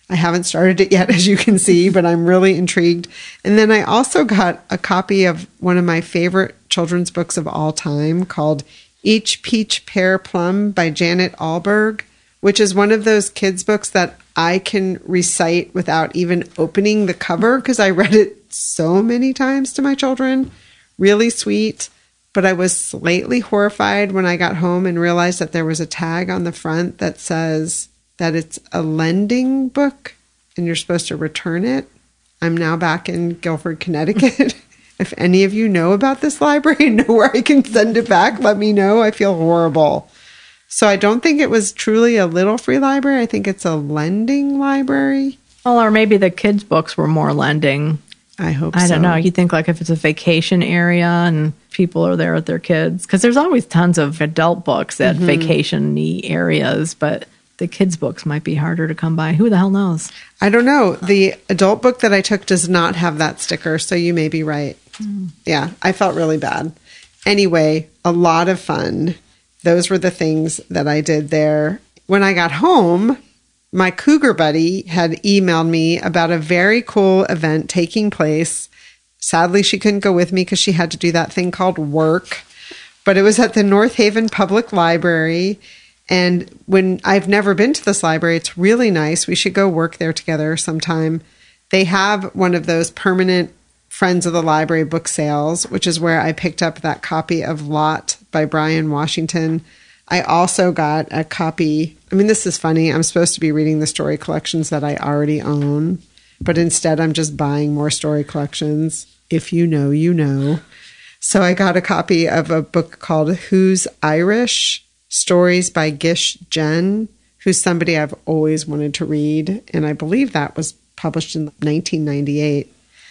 I haven't started it yet, as you can see, but I'm really intrigued. And then I also got a copy of one of my favorite children's books of all time called Each Peach Pear Plum by Janet Alberg, which is one of those kids' books that I can recite without even opening the cover because I read it so many times to my children. Really sweet. But I was slightly horrified when I got home and realized that there was a tag on the front that says that it's a lending book and you're supposed to return it. I'm now back in Guilford, Connecticut. If any of you know about this library and know where I can send it back, let me know. I feel horrible. So I don't think it was truly a Little Free Library. I think it's a lending library. Well, or maybe the kids' books were more lending. I hope I so. don't know. You think like if it's a vacation area and people are there with their kids, because there's always tons of adult books at mm-hmm. vacation-y areas, but the kids' books might be harder to come by. Who the hell knows? I don't know. The adult book that I took does not have that sticker, so you may be right. Mm. Yeah, I felt really bad. Anyway, a lot of fun. Those were the things that I did there. When I got home, my cougar buddy had emailed me about a very cool event taking place. Sadly, she couldn't go with me because she had to do that thing called work. But it was at the North Haven Public Library. And when I've never been to this library, it's really nice. We should go work there together sometime. They have one of those permanent Friends of the Library book sales, which is where I picked up that copy of Lot by Brian Washington. I also got a copy. I mean, this is funny. I'm supposed to be reading the story collections that I already own, but instead I'm just buying more story collections. If you know, you know. So I got a copy of a book called Who's Irish? Stories by Gish Jen, who's somebody I've always wanted to read. And I believe that was published in nineteen ninety-eight.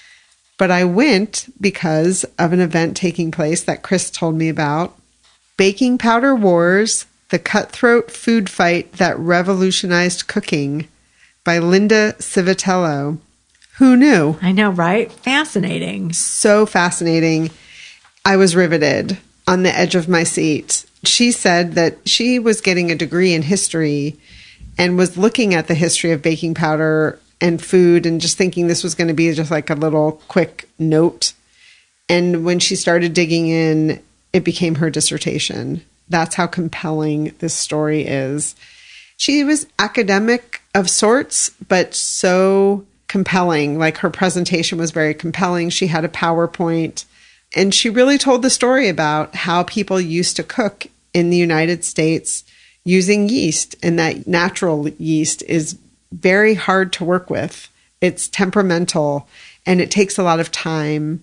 But I went because of an event taking place that Chris told me about. Baking Powder Wars, the Cutthroat Food Fight That Revolutionized Cooking by Linda Civitello. Who knew? I know, right? Fascinating. So fascinating. I was riveted on the edge of my seat. She said that she was getting a degree in history and was looking at the history of baking powder and food and just thinking this was going to be just like a little quick note. And when she started digging in, it became her dissertation. That's how compelling this story is. She was academic of sorts, but so compelling. Like her presentation was very compelling. She had a PowerPoint, and she really told the story about how people used to cook in the United States using yeast, and that natural yeast is very hard to work with. It's temperamental and it takes a lot of time.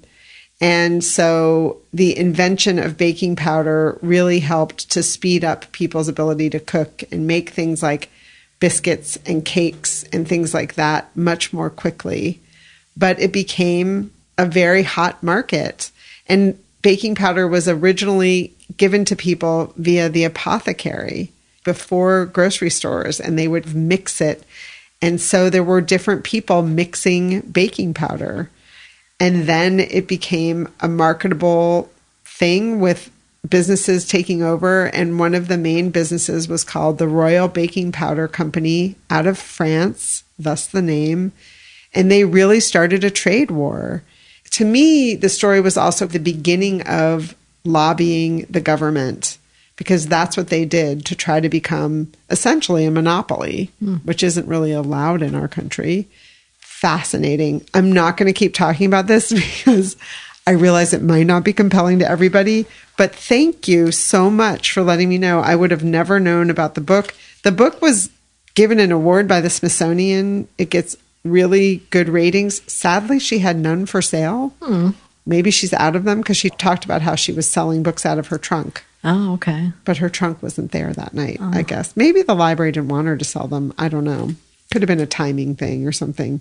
And so the invention of baking powder really helped to speed up people's ability to cook and make things like biscuits and cakes and things like that much more quickly. But it became a very hot market. And baking powder was originally given to people via the apothecary before grocery stores, and they would mix it. And so there were different people mixing baking powder. And then it became a marketable thing with businesses taking over. And one of the main businesses was called the Royal Baking Powder Company out of France, thus the name. And they really started a trade war. To me, the story was also the beginning of lobbying the government, because that's what they did to try to become essentially a monopoly, mm. which isn't really allowed in our country. Fascinating. I'm not going to keep talking about this because I realize it might not be compelling to everybody, but thank you so much for letting me know. I would have never known about the book. The book was given an award by the Smithsonian. It gets really good ratings. Sadly, she had none for sale. Mm. Maybe she's out of them because she talked about how she was selling books out of her trunk. Oh, okay. But her trunk wasn't there that night, oh. I guess. Maybe the library didn't want her to sell them. I don't know. Could have been a timing thing or something.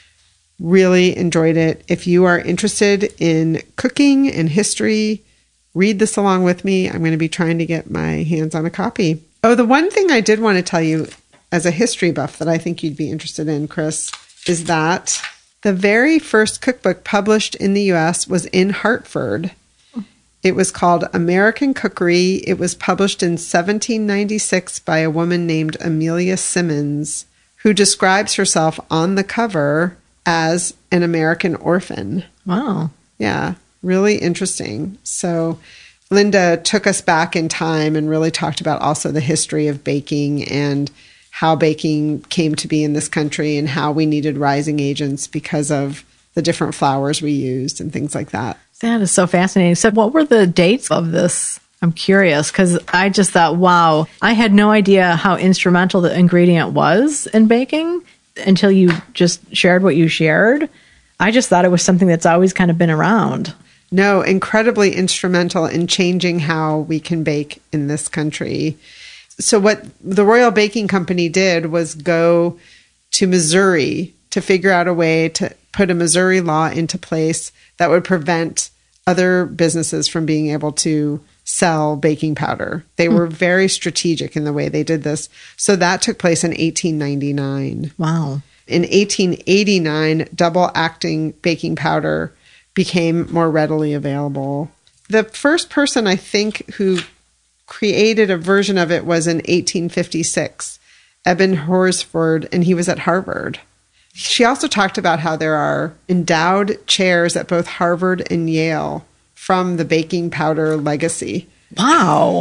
Really enjoyed it. If you are interested in cooking and history, read this along with me. I'm going to be trying to get my hands on a copy. Oh, the one thing I did want to tell you as a history buff that I think you'd be interested in, Chris, is that the very first cookbook published in the U S was in Hartford. It was called American Cookery. It was published in seventeen ninety-six by a woman named Amelia Simmons, who describes herself on the cover as an American orphan. Wow. Yeah, really interesting. So Linda took us back in time and really talked about also the history of baking and how baking came to be in this country and how we needed rising agents because of the different flours we used and things like that. That is so fascinating. So what were the dates of this? I'm curious because I just thought, wow, I had no idea how instrumental the ingredient was in baking until you just shared what you shared. I just thought it was something that's always kind of been around. No, incredibly instrumental in changing how we can bake in this country. So what the Royal Baking Company did was go to Missouri to figure out a way to put a Missouri law into place that would prevent other businesses from being able to sell baking powder. They were very strategic in the way they did this. So that took place in eighteen ninety-nine. Wow. In eighteen eighty-nine, double acting baking powder became more readily available. The first person I think who created a version of it was in eighteen fifty-six, Eben Horsford, and he was at Harvard. She also talked about how there are endowed chairs at both Harvard and Yale from the baking powder legacy. Wow.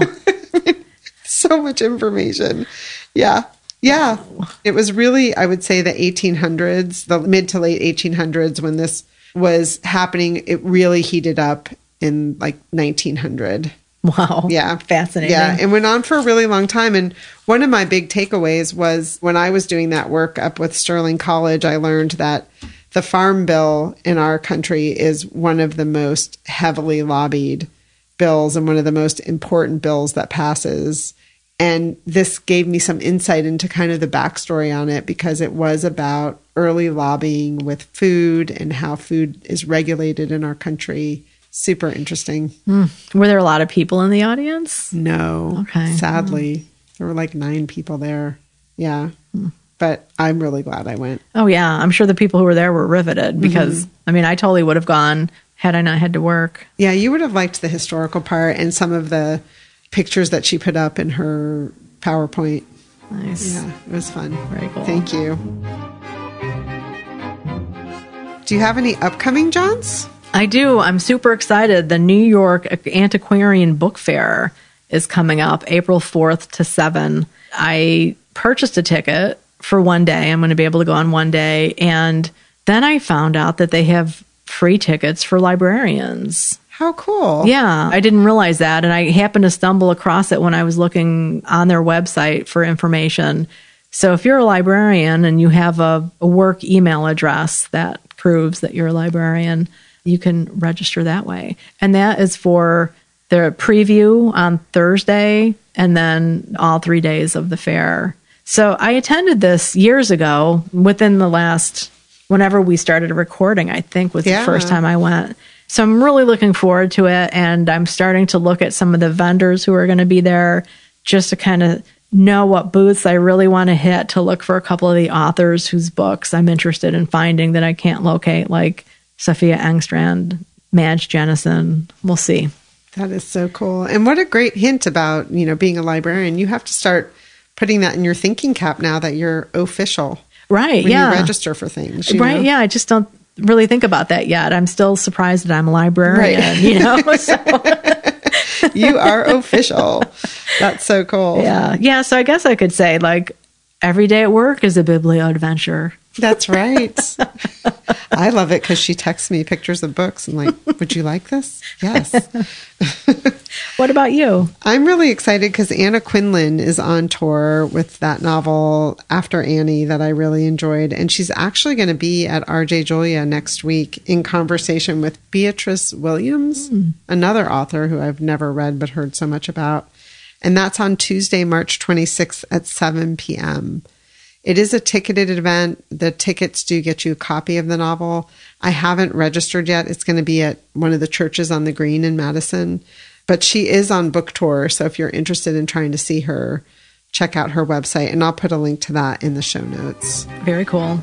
So much information. Yeah. Yeah. It was really, I would say, the eighteen hundreds, the mid to late eighteen hundreds when this was happening. It really heated up in like nineteen hundred. Wow. Yeah. Fascinating. Yeah. It went on for a really long time. And one of my big takeaways was when I was doing that work up with Sterling College, I learned that the Farm Bill in our country is one of the most heavily lobbied bills and one of the most important bills that passes. And this gave me some insight into kind of the backstory on it because it was about early lobbying with food and how food is regulated in our country. Super interesting. Mm. Were there a lot of people in the audience? No. Okay. Sadly, mm. there were like nine people there. Yeah. Mm. But I'm really glad I went. Oh, yeah. I'm sure the people who were there were riveted because, mm-hmm. I mean, I totally would have gone had I not had to work. Yeah, you would have liked the historical part and some of the pictures that she put up in her PowerPoint. Nice. Yeah, it was fun. Very cool. Thank you. Do you have any upcoming Johns? I do. I'm super excited. The New York Antiquarian Book Fair is coming up April fourth to seventh. I purchased a ticket for one day. I'm going to be able to go on one day. And then I found out that they have free tickets for librarians. How cool. Yeah, I didn't realize that. And I happened to stumble across it when I was looking on their website for information. So if you're a librarian and you have a, a work email address that proves that you're a librarian, you can register that way. And that is for the preview on Thursday and then all three days of the fair. So I attended this years ago within the last, whenever we started recording, I think was yeah. the first time I went. So I'm really looking forward to it. And I'm starting to look at some of the vendors who are going to be there just to kind of know what booths I really want to hit to look for a couple of the authors whose books I'm interested in finding that I can't locate, like Sophia Engstrand, Madge Jennison. We'll see. That is so cool. And what a great hint about, you know, being a librarian. You have to start putting that in your thinking cap now that you're official. Right, when yeah. you register for things. You right, know? yeah. I just don't really think about that yet. I'm still surprised that I'm a librarian, right. you know? So. You are official. That's so cool. Yeah. Yeah, so I guess I could say, like, every day at work is a biblio adventure. That's right. I love it because she texts me pictures of books and like, would you like this? Yes. What about you? I'm really excited because Anna Quinlan is on tour with that novel After Annie that I really enjoyed. And she's actually going to be at R J Julia next week in conversation with Beatrice Williams, mm. another author who I've never read but heard so much about. And that's on Tuesday, March twenty-sixth at seven p.m. It is a ticketed event. The tickets do get you a copy of the novel. I haven't registered yet. It's going to be at one of the churches on the Green in Madison. But she is on book tour. So if you're interested in trying to see her, check out her website. And I'll put a link to that in the show notes. Very cool.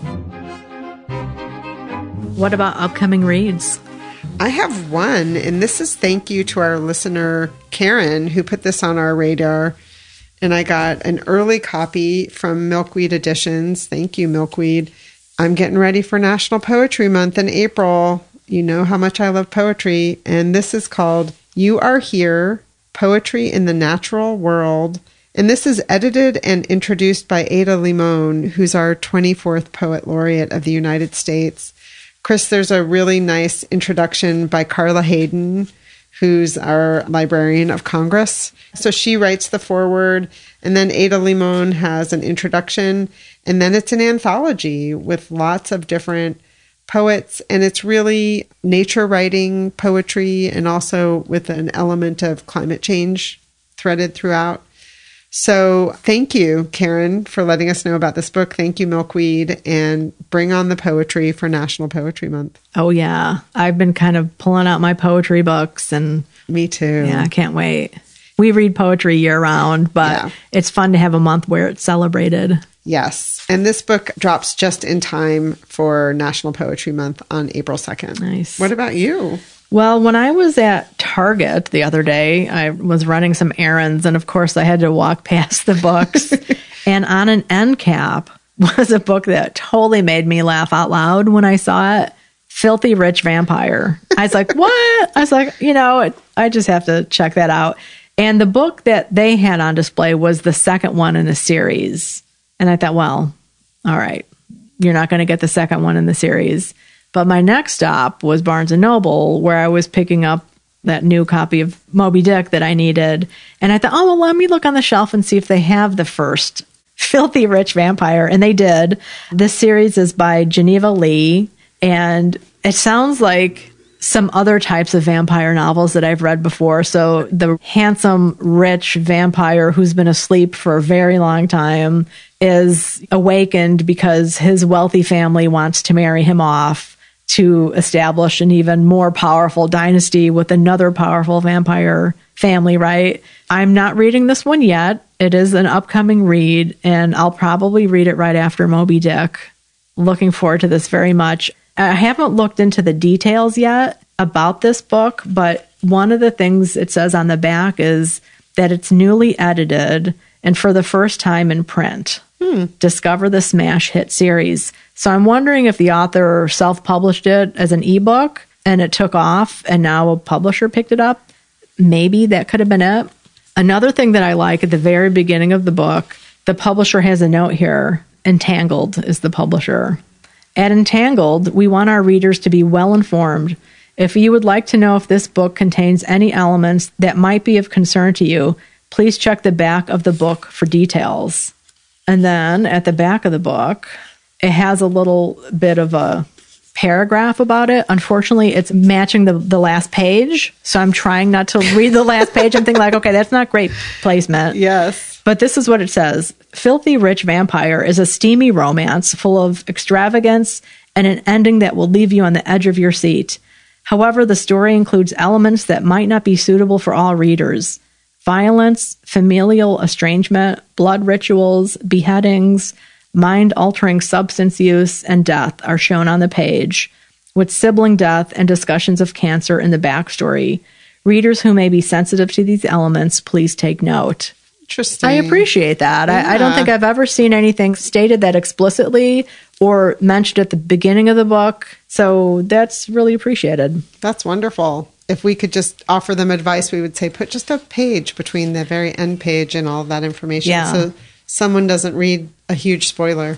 What about upcoming reads? I have one. And this is thank you to our listener, Karen, who put this on our radar. and I got an early copy from Milkweed Editions. Thank you, Milkweed. I'm getting ready for National Poetry Month in April. You know how much I love poetry. And this is called You Are Here, Poetry in the Natural World. And this is edited and introduced by Ada Limon, who's our twenty-fourth Poet Laureate of the United States. Chris, there's a really nice introduction by Carla Hayden, who's our Librarian of Congress. So she writes the foreword, and then Ada Limon has an introduction, and then it's an anthology with lots of different poets, and it's really nature writing poetry and also with an element of climate change threaded throughout. So thank you, Karen, for letting us know about this book. Thank you, Milkweed, and bring on the poetry for National Poetry Month. Oh, yeah. I've been kind of pulling out my poetry books, and me too. Yeah, I can't wait. We read poetry year round, but yeah. It's fun to have a month where it's celebrated. Yes. And this book drops just in time for National Poetry Month on April second. Nice. What about you? Well, when I was at Target the other day, I was running some errands, and of course I had to walk past the books. And on an end cap was a book that totally made me laugh out loud when I saw it. Filthy Rich Vampire. I was like, what? I was like, you know, I just have to check that out. And the book that they had on display was the second one in a series. And I thought, well, all right, you're not going to get the second one in the series. But my next stop was Barnes and Noble, where I was picking up that new copy of Moby Dick that I needed. And I thought, oh, well, let me look on the shelf and see if they have the first Filthy Rich Vampire. And they did. This series is by Geneva Lee. And it sounds like some other types of vampire novels that I've read before. So the handsome, rich vampire who's been asleep for a very long time is awakened because his wealthy family wants to marry him off to establish an even more powerful dynasty with another powerful vampire family, right? I'm not reading this one yet. It is an upcoming read, and I'll probably read it right after Moby Dick. Looking forward to this very much. I haven't looked into the details yet about this book, but one of the things it says on the back is that it's newly edited and for the first time in print. Hmm. Discover the smash hit series. So I'm wondering if the author self-published it as an ebook and it took off and now a publisher picked it up. Maybe that could have been it. Another thing that I like at the very beginning of the book, the publisher has a note here. Entangled is the publisher. At Entangled, we want our readers to be well informed. If you would like to know if this book contains any elements that might be of concern to you, please check the back of the book for details. And then at the back of the book, it has a little bit of a paragraph about it. Unfortunately, it's matching the, the last page. So I'm trying not to read the last page. I'm thinking like, okay, that's not great placement. Yes. But this is what it says. Filthy Rich Vampire is a steamy romance full of extravagance and an ending that will leave you on the edge of your seat. However, the story includes elements that might not be suitable for all readers. Violence, familial estrangement, blood rituals, beheadings, mind-altering substance use, and death are shown on the page, with sibling death and discussions of cancer in the backstory. Readers who may be sensitive to these elements, please take note. Interesting. I appreciate that. Yeah. I, I don't think I've ever seen anything stated that explicitly or mentioned at the beginning of the book. So that's really appreciated. That's wonderful. If we could just offer them advice, we would say put just a page between the very end page and all of that information. Yeah. So someone doesn't read a huge spoiler.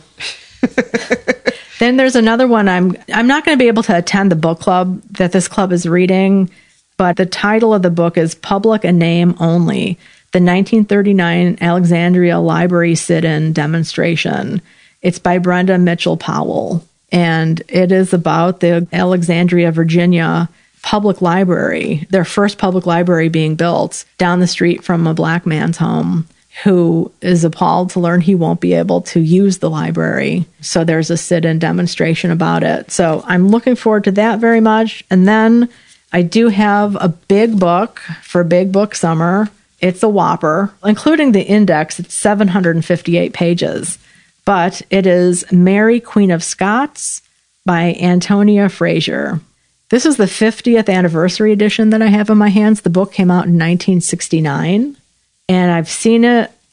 Then there's another one. I'm I'm not going to be able to attend the book club that this club is reading, but the title of the book is Public and Name Only, the nineteen thirty-nine Alexandria Library Sit-In Demonstration. It's by Brenda Mitchell Powell, and it is about the Alexandria, Virginia public library, their first public library being built down the street from a black man's home who is appalled to learn he won't be able to use the library. So there's a sit-in demonstration about it. So I'm looking forward to that very much. And then I do have a big book for Big Book Summer. It's a whopper, including the index. It's seven hundred fifty-eight pages. But it is Mary, Queen of Scots by Antonia Fraser. This is the fiftieth anniversary edition that I have in my hands. The book came out in nineteen sixty-nine, and I've seen it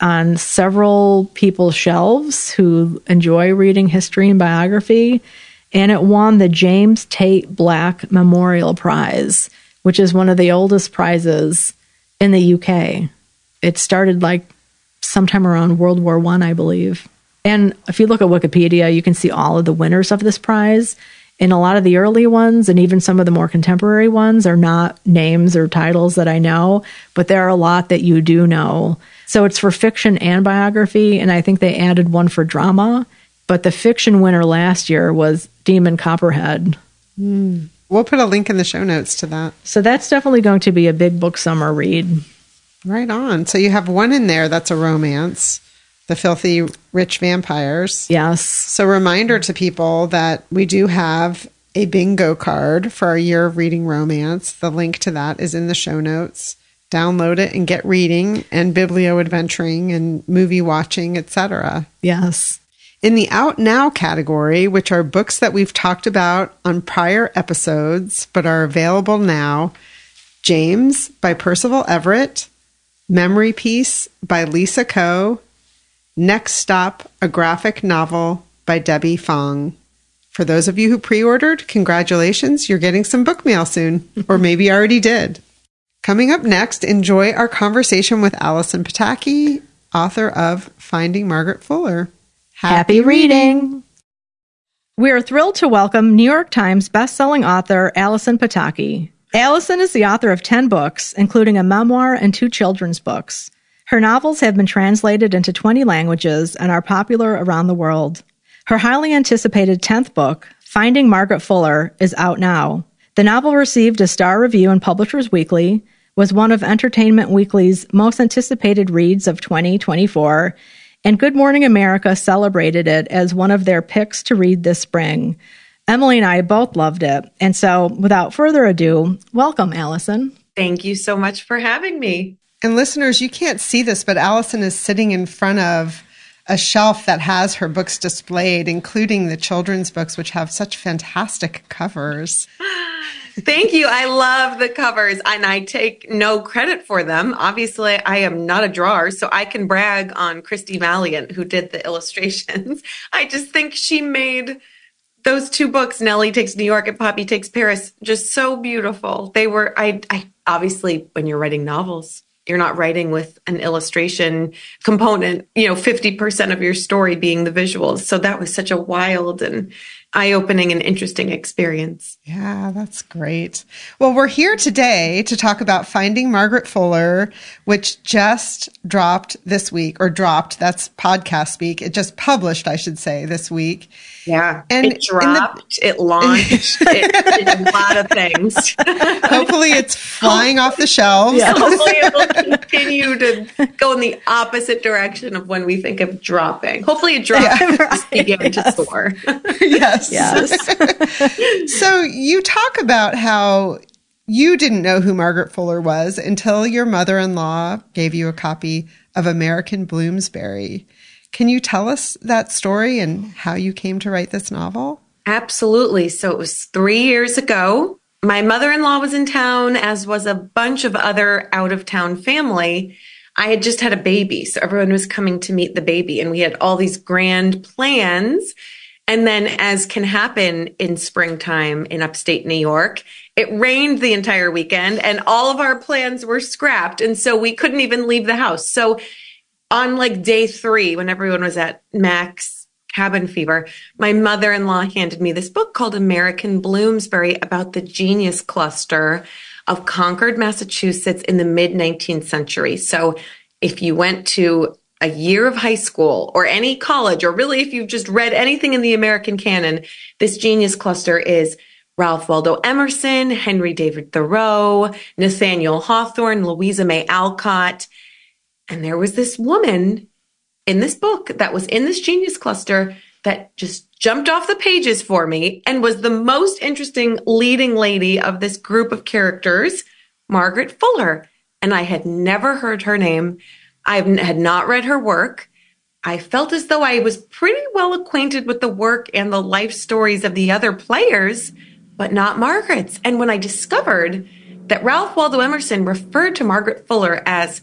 on several people's shelves who enjoy reading history and biography. And it won the James Tate Black Memorial Prize, which is one of the oldest prizes in the U K. It started like sometime around World War One, I, I believe. And if you look at Wikipedia, you can see all of the winners of this prize. And a lot of the early ones, and even some of the more contemporary ones, are not names or titles that I know, but there are a lot that you do know. So it's for fiction and biography, and I think they added one for drama. But the fiction winner last year was Demon Copperhead. Mm. We'll put a link in the show notes to that. So that's definitely going to be a big book summer read. Right on. So you have one in there that's a romance, The Filthy Rich Vampires. Yes. So reminder to people that we do have a bingo card for our year of reading romance. The link to that is in the show notes. Download it and get reading and biblio adventuring and movie watching, et cetera. Yes. In the Out Now category, which are books that we've talked about on prior episodes but are available now, James by Percival Everett, Memory Piece by Lisa Ko, Next Stop, a graphic novel by Debbie Fong. For those of you who pre-ordered, congratulations, you're getting some book mail soon, or maybe already did. Coming up next, enjoy our conversation with Allison Pataki, author of Finding Margaret Fuller. Happy, Happy reading! We are thrilled to welcome New York Times bestselling author Allison Pataki. Allison is the author of ten books, including a memoir and two children's books. Her novels have been translated into twenty languages and are popular around the world. Her highly anticipated tenth book, Finding Margaret Fuller, is out now. The novel received a star review in Publishers Weekly, was one of Entertainment Weekly's most anticipated reads of twenty twenty-four, and Good Morning America celebrated it as one of their picks to read this spring. Emily and I both loved it, and so without further ado, welcome, Allison. Thank you so much for having me. And listeners, you can't see this, but Allison is sitting in front of a shelf that has her books displayed, including the children's books, which have such fantastic covers. Thank you. I love the covers, and I take no credit for them. Obviously, I am not a drawer, so I can brag on Christy Valiant, who did the illustrations. I just think she made those two books, Nellie Takes New York and Poppy Takes Paris, just so beautiful. They were, I, I obviously, when you're writing novels, you're not writing with an illustration component, you know, fifty percent of your story being the visuals. So that was such a wild and eye-opening and interesting experience. Yeah, that's great. Well, we're here today to talk about Finding Margaret Fuller, which just dropped this week, or dropped, that's podcast speak. It just published, I should say, this week. Yeah, and it dropped, the, it launched, it did a lot of things. Hopefully it's flying off the shelves. Yeah. Hopefully it will continue to go in the opposite direction of when we think of dropping. Hopefully it dropped yeah, right. began to soar. Yes. Yes. So you talk about how you didn't know who Margaret Fuller was until your mother-in-law gave you a copy of American Bloomsbury. Can you tell us that story and how you came to write this novel? Absolutely. So it was three years ago. My mother-in-law was in town, as was a bunch of other out-of-town family. I had just had a baby, so everyone was coming to meet the baby, and we had all these grand plans. And then, as can happen in springtime in upstate New York, it rained the entire weekend, and all of our plans were scrapped. And so we couldn't even leave the house. So on like day three, when everyone was at max cabin fever, my mother-in-law handed me this book called American Bloomsbury about the genius cluster of Concord, Massachusetts in the mid-nineteenth century. So if you went to a year of high school or any college, or really if you've just read anything in the American canon, this genius cluster is Ralph Waldo Emerson, Henry David Thoreau, Nathaniel Hawthorne, Louisa May Alcott. And there was this woman in this book that was in this genius cluster that just jumped off the pages for me and was the most interesting leading lady of this group of characters, Margaret Fuller. And I had never heard her name. I had not read her work. I felt as though I was pretty well acquainted with the work and the life stories of the other players, but not Margaret's. And when I discovered that Ralph Waldo Emerson referred to Margaret Fuller as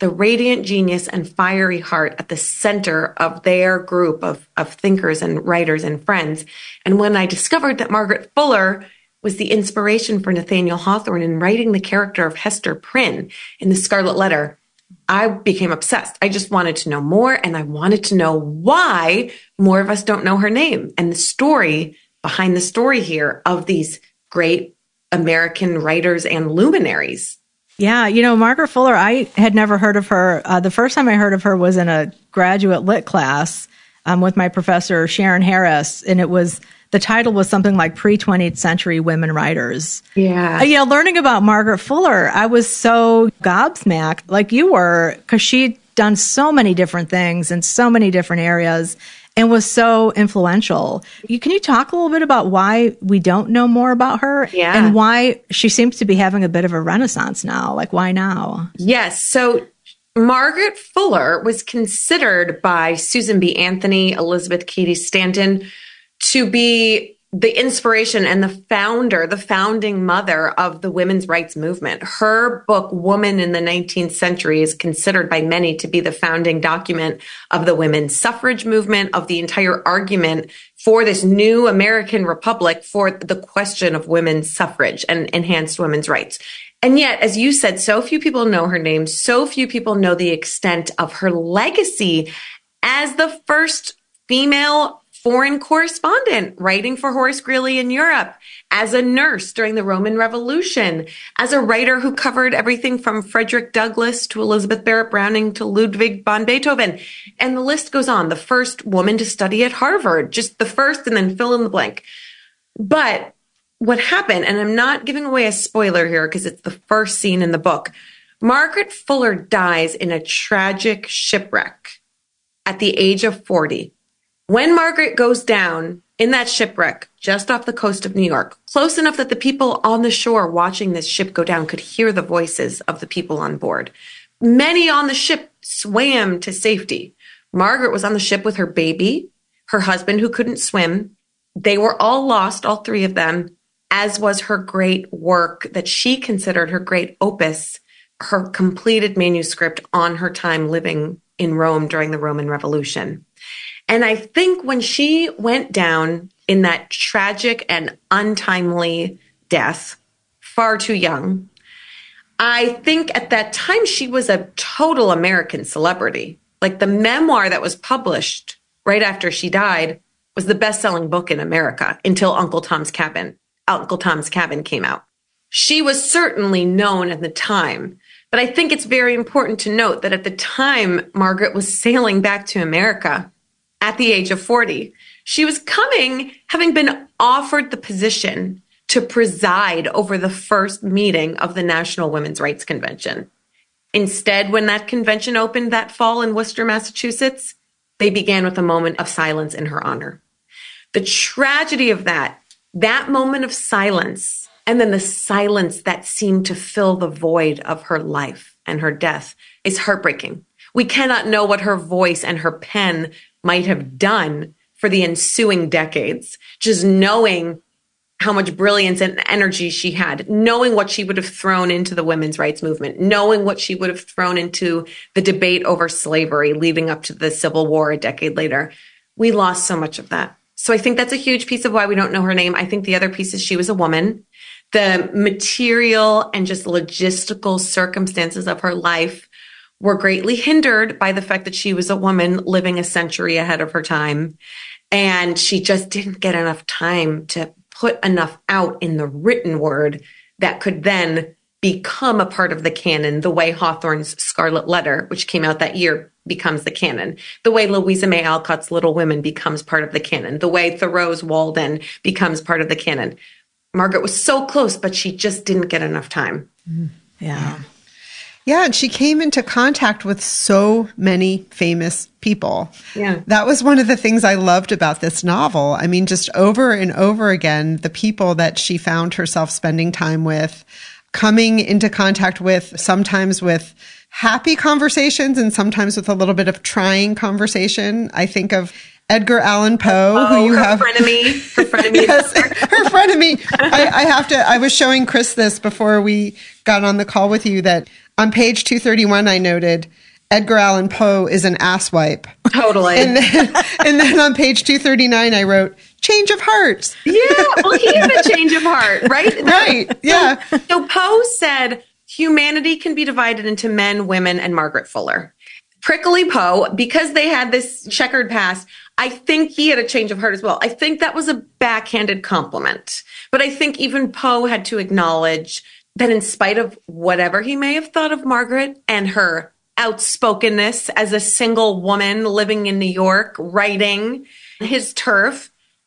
the radiant genius and fiery heart at the center of their group of, of thinkers and writers and friends. And when I discovered that Margaret Fuller was the inspiration for Nathaniel Hawthorne in writing the character of Hester Prynne in The Scarlet Letter, I became obsessed. I just wanted to know more, and I wanted to know why more of us don't know her name and the story behind the story here of these great American writers and luminaries. Yeah, you know, Margaret Fuller, I had never heard of her. Uh, the first time I heard of her was in a graduate lit class um, with my professor, Sharon Harris, and it was, the title was something like Pre-twentieth Century Women Writers. Yeah. Uh, you know, learning about Margaret Fuller, I was so gobsmacked, like you were, because she'd done so many different things in so many different areas and was so influential. You, can you talk a little bit about why we don't know more about her? Yeah. And why she seems to be having a bit of a renaissance now? Like, why now? Yes. So Margaret Fuller was considered by Susan B. Anthony, Elizabeth Cady Stanton, to be the inspiration and the founder, the founding mother of the women's rights movement. Her book, Woman in the nineteenth Century, is considered by many to be the founding document of the women's suffrage movement, of the entire argument for this new American republic, for the question of women's suffrage and enhanced women's rights. And yet, as you said, so few people know her name, so few people know the extent of her legacy as the first female foreign correspondent writing for Horace Greeley in Europe, as a nurse during the Roman Revolution, as a writer who covered everything from Frederick Douglass to Elizabeth Barrett Browning to Ludwig van Beethoven. And the list goes on. The first woman to study at Harvard, just the first, and then fill in the blank. But what happened, and I'm not giving away a spoiler here because it's the first scene in the book, Margaret Fuller dies in a tragic shipwreck at the age of forty. When Margaret goes down in that shipwreck just off the coast of New York, close enough that the people on the shore watching this ship go down could hear the voices of the people on board. Many on the ship swam to safety. Margaret was on the ship with her baby, her husband who couldn't swim. They were all lost, all three of them, as was her great work that she considered her great opus, her completed manuscript on her time living in Rome during the Roman Revolution. And I think when she went down in that tragic and untimely death, far too young, I think at that time she was a total American celebrity. Like, the memoir that was published right after she died was the best-selling book in America until Uncle Tom's Cabin. Uncle Tom's Cabin came out. She was certainly known at the time, but I think it's very important to note that at the time Margaret was sailing back to America at the age of forty, she was coming, having been offered the position to preside over the first meeting of the National Women's Rights Convention. Instead, when that convention opened that fall in Worcester, Massachusetts, they began with a moment of silence in her honor. The tragedy of that, that moment of silence, and then the silence that seemed to fill the void of her life and her death, is heartbreaking. We cannot know what her voice and her pen might have done for the ensuing decades. Just knowing how much brilliance and energy she had, knowing what she would have thrown into the women's rights movement, knowing what she would have thrown into the debate over slavery leading up to the Civil War a decade later. We lost so much of that. So I think that's a huge piece of why we don't know her name. I think the other piece is she was a woman. The material and just logistical circumstances of her life were greatly hindered by the fact that she was a woman living a century ahead of her time. And she just didn't get enough time to put enough out in the written word that could then become a part of the canon, the way Hawthorne's Scarlet Letter, which came out that year, becomes the canon, the way Louisa May Alcott's Little Women becomes part of the canon, the way Thoreau's Walden becomes part of the canon. Margaret was so close, but she just didn't get enough time. Yeah. Yeah, and she came into contact with so many famous people. Yeah. That was one of the things I loved about this novel. I mean, just over and over again, the people that she found herself spending time with, coming into contact with, sometimes with happy conversations and sometimes with a little bit of trying conversation. I think of Edgar Allan Poe, oh, who you her have. frenemy, her frenemy. Yes, her frenemy. I, I have to, I was showing Chris this before we got on the call with you that on page two thirty-one, I noted Edgar Allan Poe is an asswipe. Totally. And then, and then on page two thirty-nine, I wrote, change of heart. Yeah, well, he had a change of heart, right? Right, yeah. So, so Poe said, humanity can be divided into men, women, and Margaret Fuller. Prickly Poe, because they had this checkered past, I think he had a change of heart as well. I think that was a backhanded compliment. But I think even Poe had to acknowledge that in spite of whatever he may have thought of Margaret and her outspokenness as a single woman living in New York, writing his turf,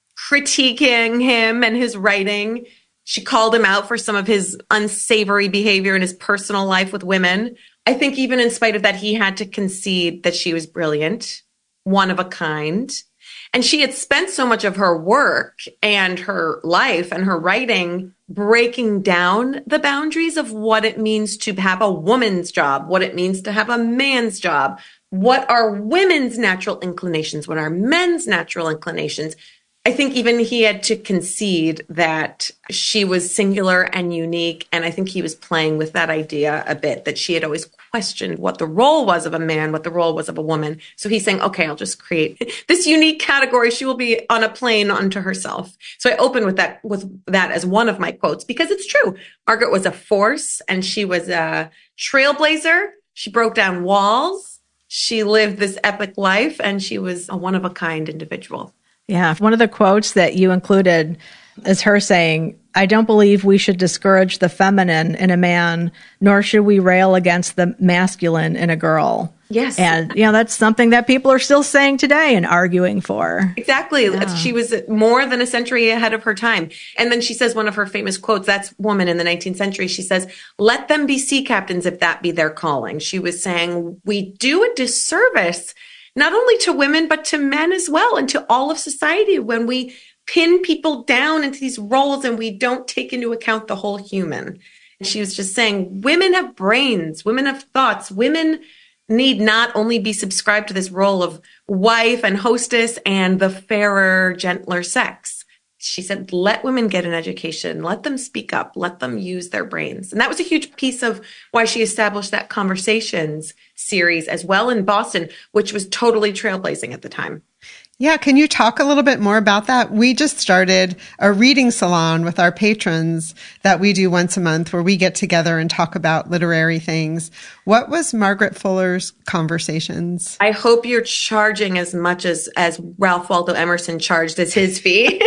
critiquing him and his writing, she called him out for some of his unsavory behavior in his personal life with women. I think even in spite of that, he had to concede that she was brilliant, one of a kind. And she had spent so much of her work and her life and her writing breaking down the boundaries of what it means to have a woman's job, what it means to have a man's job, what are women's natural inclinations, what are men's natural inclinations. I think even he had to concede that she was singular and unique. And I think he was playing with that idea a bit, that she had always questioned what the role was of a man, what the role was of a woman. So he's saying, okay, I'll just create this unique category. She will be on a plane unto herself. So I open with that, with that as one of my quotes, because it's true. Margaret was a force and she was a trailblazer. She broke down walls. She lived this epic life and she was a one of a kind individual. Yeah. One of the quotes that you included is her saying, I don't believe we should discourage the feminine in a man, nor should we rail against the masculine in a girl. Yes. And, you know, that's something that people are still saying today and arguing for. Exactly. Yeah. She was more than a century ahead of her time. And then she says one of her famous quotes, that's woman in the nineteenth century. She says, let them be sea captains if that be their calling. She was saying we do a disservice not only to women, but to men as well, and to all of society when we pin people down into these roles and we don't take into account the whole human. And she was just saying, women have brains, women have thoughts, women need not only be subscribed to this role of wife and hostess and the fairer, gentler sex. She said, let women get an education, let them speak up, let them use their brains. And that was a huge piece of why she established that Conversations series as well in Boston, which was totally trailblazing at the time. Yeah. Can you talk a little bit more about that? We just started a reading salon with our patrons that we do once a month where we get together and talk about literary things. What was Margaret Fuller's Conversations? I hope you're charging as much as, as Ralph Waldo Emerson charged as his fee.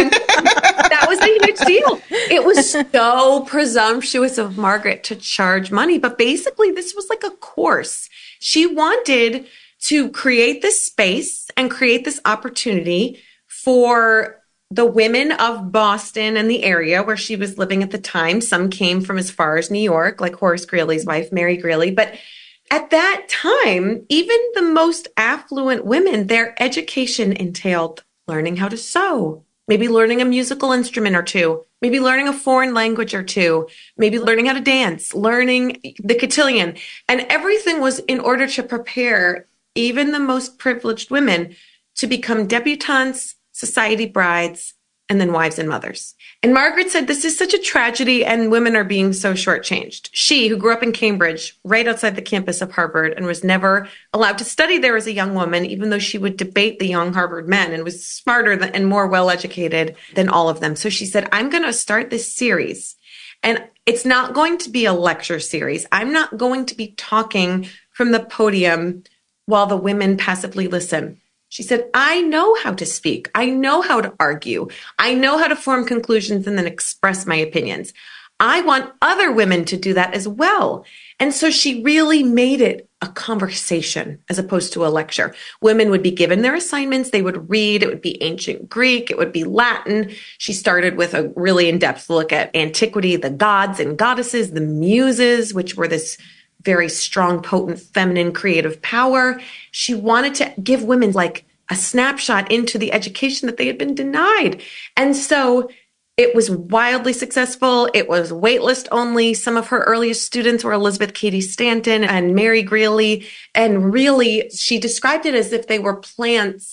That was a huge deal. It was so presumptuous of Margaret to charge money. But basically, this was like a course. She wanted to create this space and create this opportunity for the women of Boston and the area where she was living at the time. Some came from as far as New York, like Horace Greeley's wife, Mary Greeley. But at that time, even the most affluent women, their education entailed learning how to sew, maybe learning a musical instrument or two, maybe learning a foreign language or two, maybe learning how to dance, learning the cotillion. And everything was in order to prepare even the most privileged women to become debutantes, society brides, and then wives and mothers. And Margaret said, this is such a tragedy and women are being so shortchanged. She, who grew up in Cambridge, right outside the campus of Harvard, and was never allowed to study there as a young woman, even though she would debate the young Harvard men and was smarter than, and more well-educated than all of them. So she said, I'm going to start this series. And it's not going to be a lecture series. I'm not going to be talking from the podium while the women passively listen. She said, I know how to speak. I know how to argue. I know how to form conclusions and then express my opinions. I want other women to do that as well. And so she really made it a conversation as opposed to a lecture. Women would be given their assignments. They would read. It would be ancient Greek. It would be Latin. She started with a really in-depth look at antiquity, the gods and goddesses, the muses, which were this very strong, potent, feminine, creative power. She wanted to give women like a snapshot into the education that they had been denied. And so it was wildly successful. It was waitlist only. Some of her earliest students were Elizabeth Cady Stanton and Mary Greeley. And really, she described it as if they were plants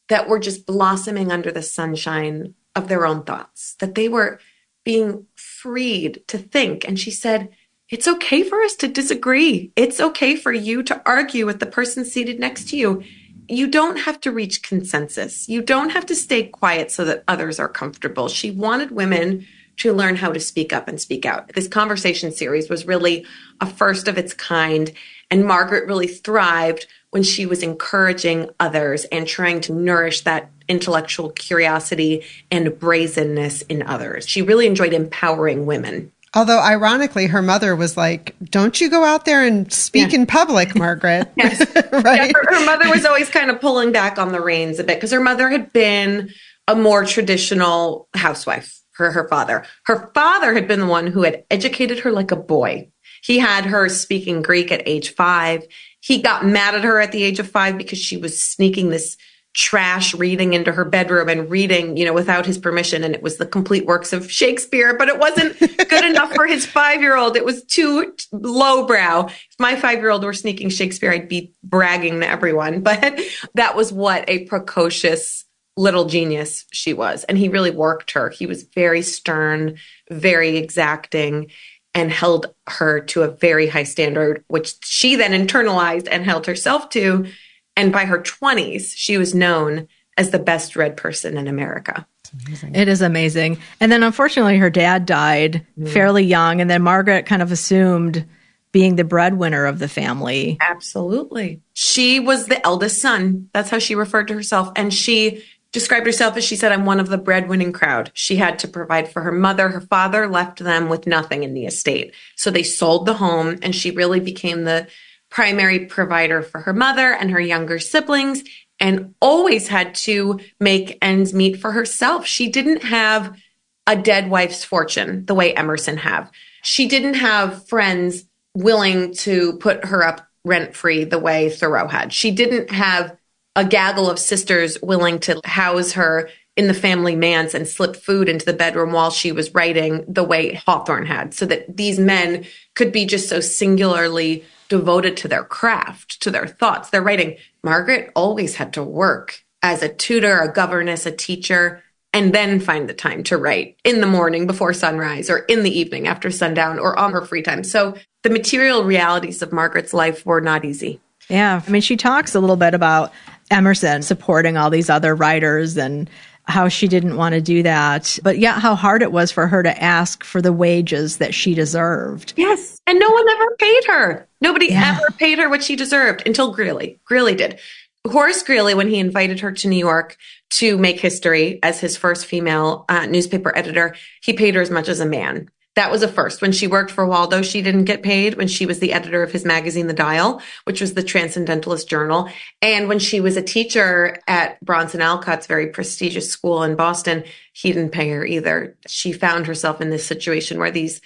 that were just blossoming under the sunshine of their own thoughts, that they were being freed to think. And she said, it's okay for us to disagree. It's okay for you to argue with the person seated next to you. You don't have to reach consensus. You don't have to stay quiet so that others are comfortable. She wanted women to learn how to speak up and speak out. This conversation series was really a first of its kind, and Margaret really thrived when she was encouraging others and trying to nourish that intellectual curiosity and brazenness in others. She really enjoyed empowering women. Although, ironically, her mother was like, don't you go out there and speak yeah. in public, Margaret. Yes. Right? Yeah, her, her mother was always kind of pulling back on the reins a bit because her mother had been a more traditional housewife, her, her father. Her father had been the one who had educated her like a boy. He had her speaking Greek at age five. He got mad at her at the age of five because she was sneaking this trash reading into her bedroom and reading, you know, without his permission. And it was the complete works of Shakespeare, but it wasn't good enough for his five-year-old. It was too lowbrow. If my five-year-old were sneaking Shakespeare, I'd be bragging to everyone. But that was what a precocious little genius she was. And he really worked her. He was very stern, very exacting, and held her to a very high standard, which she then internalized and held herself to. And by her twenties, she was known as the best read person in America. It is amazing. And then unfortunately, her dad died mm. fairly young. And then Margaret kind of assumed being the breadwinner of the family. Absolutely. She was the eldest son. That's how she referred to herself. And she described herself as, she said, I'm one of the breadwinning crowd. She had to provide for her mother. Her father left them with nothing in the estate. So they sold the home, and she really became the primary provider for her mother and her younger siblings, and always had to make ends meet for herself. She didn't have a dead wife's fortune the way Emerson have. She didn't have friends willing to put her up rent-free the way Thoreau had. She didn't have a gaggle of sisters willing to house her in the family manse and slip food into the bedroom while she was writing the way Hawthorne had, so that these men could be just so singularly devoted to their craft, to their thoughts, their writing. Margaret always had to work as a tutor, a governess, a teacher, and then find the time to write in the morning before sunrise, or in the evening after sundown, or on her free time. So the material realities of Margaret's life were not easy. Yeah. I mean, she talks a little bit about Emerson supporting all these other writers and how she didn't want to do that, but yet how hard it was for her to ask for the wages that she deserved. Yes. And no one ever paid her. Nobody yeah. ever paid her what she deserved until Greeley. Greeley did. Horace Greeley, when he invited her to New York to make history as his first female uh, newspaper editor, he paid her as much as a man. That was a first. When she worked for Waldo, she didn't get paid. When she was the editor of his magazine, The Dial, which was the Transcendentalist journal. And when she was a teacher at Bronson Alcott's very prestigious school in Boston, he didn't pay her either. She found herself in this situation where these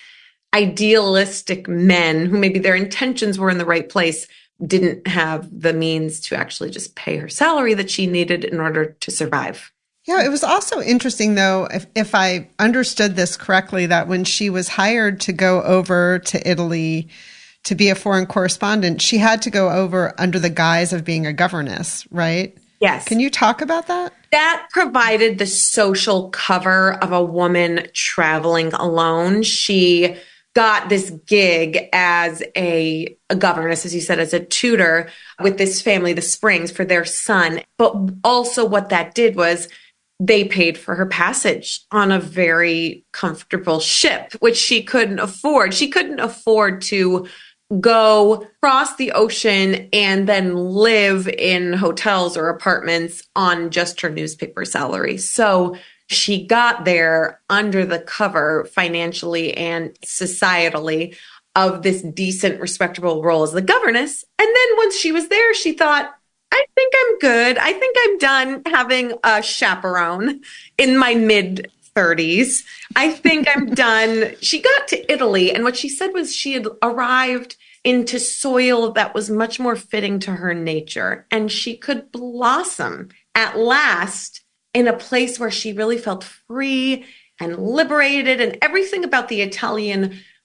idealistic men, who maybe their intentions were in the right place, didn't have the means to actually just pay her salary that she needed in order to survive. Yeah, it was also interesting, though, if, if I understood this correctly, that when she was hired to go over to Italy to be a foreign correspondent, she had to go over under the guise of being a governess, right? Yes. Can you talk about that? That provided the social cover of a woman traveling alone. She got this gig as a, a governess, as you said, as a tutor with this family, the Springs, for their son. But also what that did was they paid for her passage on a very comfortable ship, which she couldn't afford. She couldn't afford to go cross the ocean and then live in hotels or apartments on just her newspaper salary. So she got there under the cover financially and societally of this decent, respectable role as the governess. And then once she was there, she thought, I think I'm good. I think I'm done having a chaperone in my mid thirties. I think I'm done. She got to Italy, and what she said was she had arrived into soil that was much more fitting to her nature, and she could blossom at last in a place where she really felt free and liberated, and everything about the Italian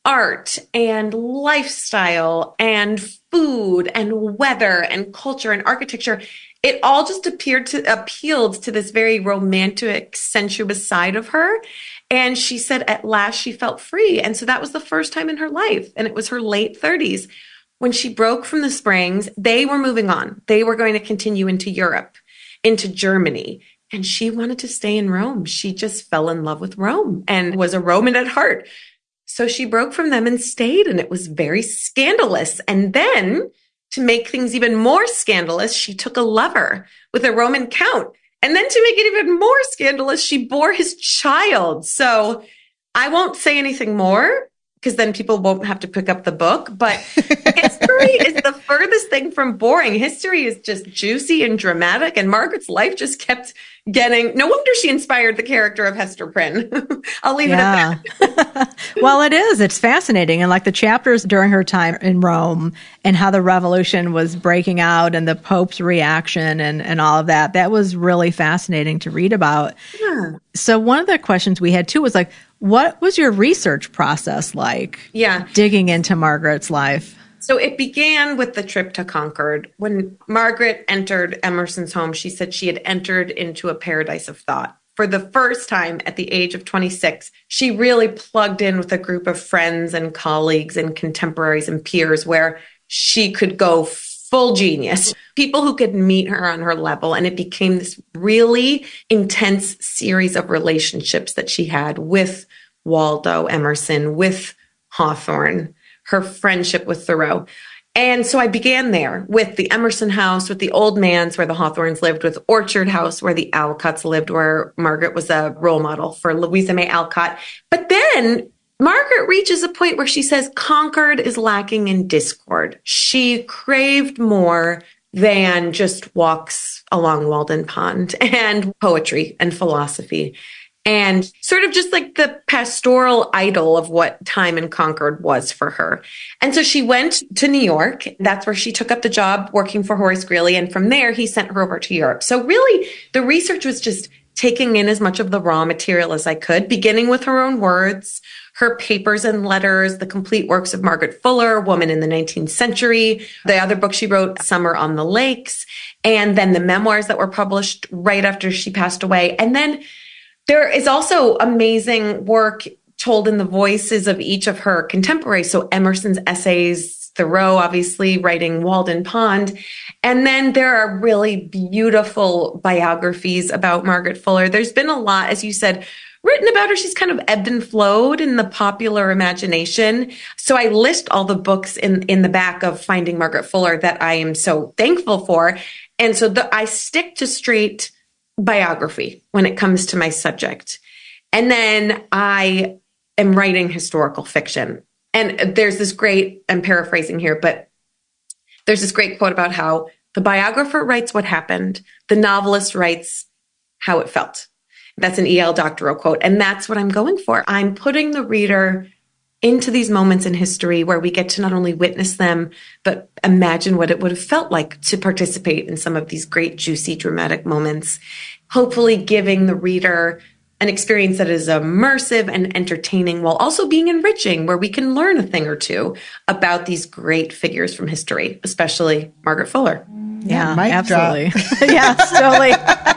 art and lifestyle and food and weather and culture and architecture. It all just appeared to appealed to this very romantic, sensuous side of her. And she said at last she felt free. And so that was the first time in her life. And it was her late thirties. When she broke from the Springs, they were moving on. They were going to continue into Europe, into Germany. And she wanted to stay in Rome. She just fell in love with Rome and was a Roman at heart. So she broke from them and stayed, and it was very scandalous. And then, to make things even more scandalous, she took a lover with a Roman count. And then to make it even more scandalous, she bore his child. So I won't say anything more, because then people won't have to pick up the book. But history is the furthest thing from boring. History is just juicy and dramatic. And Margaret's life just kept getting, no wonder she inspired the character of Hester Prynne. I'll leave yeah. it at that. Well, it is. It's fascinating. And like the chapters during her time in Rome and how the revolution was breaking out and the Pope's reaction and, and all of that, that was really fascinating to read about. Yeah. So one of the questions we had too was like, what was your research process like? Yeah. Digging into Margaret's life. So it began with the trip to Concord. When Margaret entered Emerson's home, she said she had entered into a paradise of thought. For the first time at the age of twenty-six, she really plugged in with a group of friends and colleagues and contemporaries and peers where she could go full genius, people who could meet her on her level. And it became this really intense series of relationships that she had with Waldo Emerson, with Hawthorne, her friendship with Thoreau. And so I began there with the Emerson house, with the Old Manse where the Hawthornes lived, with Orchard House where the Alcotts lived, where Margaret was a role model for Louisa May Alcott. But then Margaret reaches a point where she says Concord is lacking in discord. She craved more than just walks along Walden Pond and poetry and philosophy. And sort of just like the pastoral idyll of what time in Concord was for her. And so she went to New York. That's where she took up the job working for Horace Greeley. And from there, he sent her over to Europe. So really, the research was just taking in as much of the raw material as I could, beginning with her own words, her papers and letters, the complete works of Margaret Fuller, Woman in the nineteenth Century, the other book she wrote, Summer on the Lakes, and then the memoirs that were published right after she passed away. And then there is also amazing work told in the voices of each of her contemporaries. So Emerson's essays, Thoreau, obviously writing Walden Pond. And then there are really beautiful biographies about Margaret Fuller. There's been a lot, as you said, written about her. She's kind of ebbed and flowed in the popular imagination. So I list all the books in, in the back of Finding Margaret Fuller that I am so thankful for. And so the, I stick to straight biography when it comes to my subject. And then I am writing historical fiction. And there's this great, I'm paraphrasing here, but there's this great quote about how the biographer writes what happened, the novelist writes how it felt. That's an E L Doctorow quote. And that's what I'm going for. I'm putting the reader into these moments in history where we get to not only witness them, but imagine what it would have felt like to participate in some of these great, juicy, dramatic moments, hopefully giving the reader an experience that is immersive and entertaining while also being enriching, where we can learn a thing or two about these great figures from history, especially Margaret Fuller. Yeah, yeah absolutely. Yes, totally.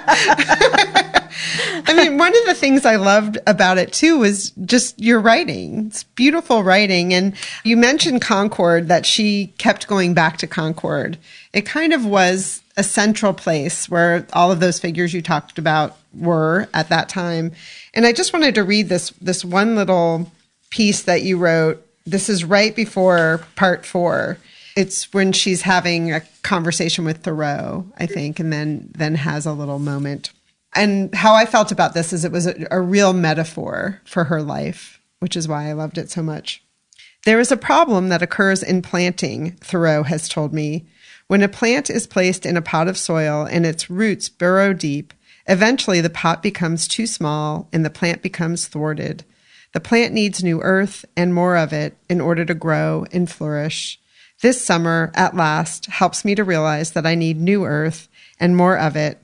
I mean, one of the things I loved about it too was just your writing. It's beautiful writing. And you mentioned Concord, that she kept going back to Concord. It kind of was a central place where all of those figures you talked about were at that time. And I just wanted to read this, this one little piece that you wrote. This is right before part four. It's when she's having a conversation with Thoreau, I think, and then, then has a little moment. And how I felt about this is it was a, a real metaphor for her life, which is why I loved it so much. There is a problem that occurs in planting, Thoreau has told me. When a plant is placed in a pot of soil and its roots burrow deep, eventually the pot becomes too small and the plant becomes thwarted. The plant needs new earth and more of it in order to grow and flourish. This summer, at last, helps me to realize that I need new earth and more of it.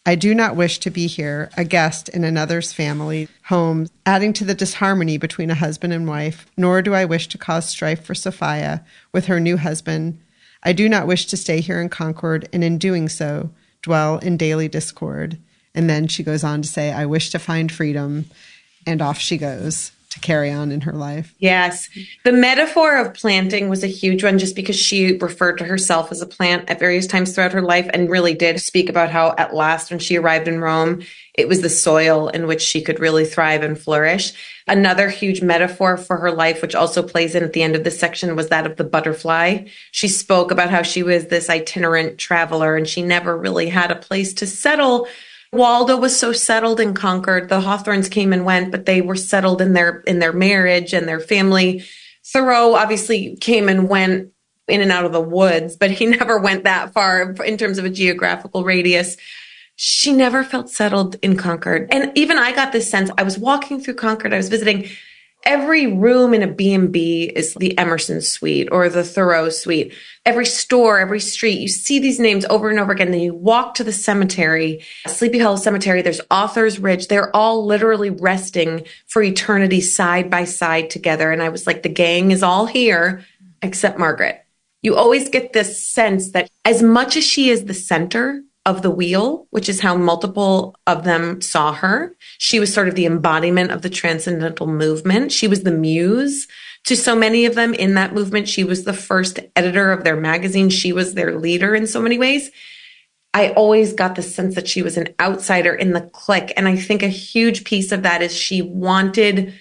I do not wish to be here, a guest in another's family home, adding to the disharmony between a husband and wife, nor do I wish to cause strife for Sophia with her new husband. I do not wish to stay here in Concord, and in doing so, dwell in daily discord. And then she goes on to say, I wish to find freedom, and off she goes to carry on in her life. Yes. The metaphor of planting was a huge one just because she referred to herself as a plant at various times throughout her life and really did speak about how at last when she arrived in Rome, it was the soil in which she could really thrive and flourish. Another huge metaphor for her life, which also plays in at the end of this section, was that of the butterfly. She spoke about how she was this itinerant traveler and she never really had a place to settle. Waldo was so settled in Concord. The Hawthornes came and went, but they were settled in their in their marriage and their family. Thoreau obviously came and went in and out of the woods, but he never went that far in terms of a geographical radius. She never felt settled in Concord. And even I got this sense. I was walking through Concord. I was visiting. Every room in a B and B is the Emerson suite or the Thoreau suite. Every store, every street, you see these names over and over again. Then you walk to the cemetery, Sleepy Hollow Cemetery. There's Author's Ridge. They're all literally resting for eternity side by side together. And I was like, the gang is all here except Margaret. You always get this sense that as much as she is the center of the wheel, which is how multiple of them saw her. She was sort of the embodiment of the transcendental movement. She was the muse to so many of them in that movement. She was the first editor of their magazine. She was their leader in so many ways. I always got the sense that she was an outsider in the clique. And I think a huge piece of that is she wanted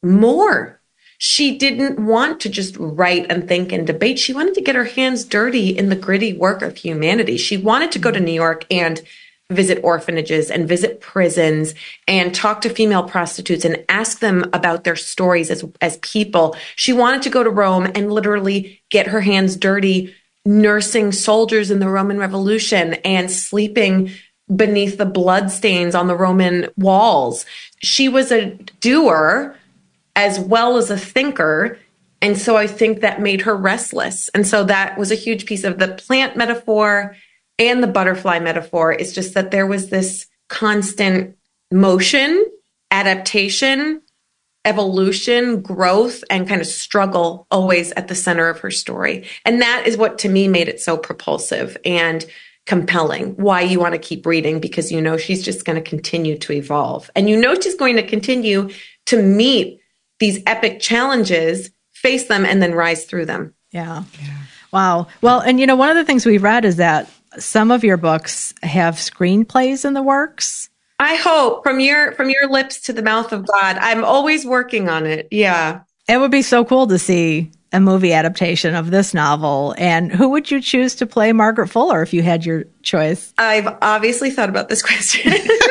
more. She didn't want to just write and think and debate. She wanted to get her hands dirty in the gritty work of humanity. She wanted to go to New York and visit orphanages and visit prisons and talk to female prostitutes and ask them about their stories as, as people. She wanted to go to Rome and literally get her hands dirty nursing soldiers in the Roman Revolution and sleeping beneath the bloodstains on the Roman walls. She was a doer as well as a thinker. And so I think that made her restless. And so that was a huge piece of the plant metaphor and the butterfly metaphor. Is just that there was this constant motion, adaptation, evolution, growth, and kind of struggle always at the center of her story. And that is what to me made it so propulsive and compelling, why you want to keep reading, because you know she's just going to continue to evolve. And you know she's going to continue to meet these epic challenges, face them, and then rise through them. Yeah. yeah. Wow. Well, and you know, one of the things we've read is that some of your books have screenplays in the works. I hope from your from your lips to the mouth of God. I'm always working on it. Yeah. It would be so cool to see a movie adaptation of this novel. And who would you choose to play Margaret Fuller if you had your choice? I've obviously thought about this question.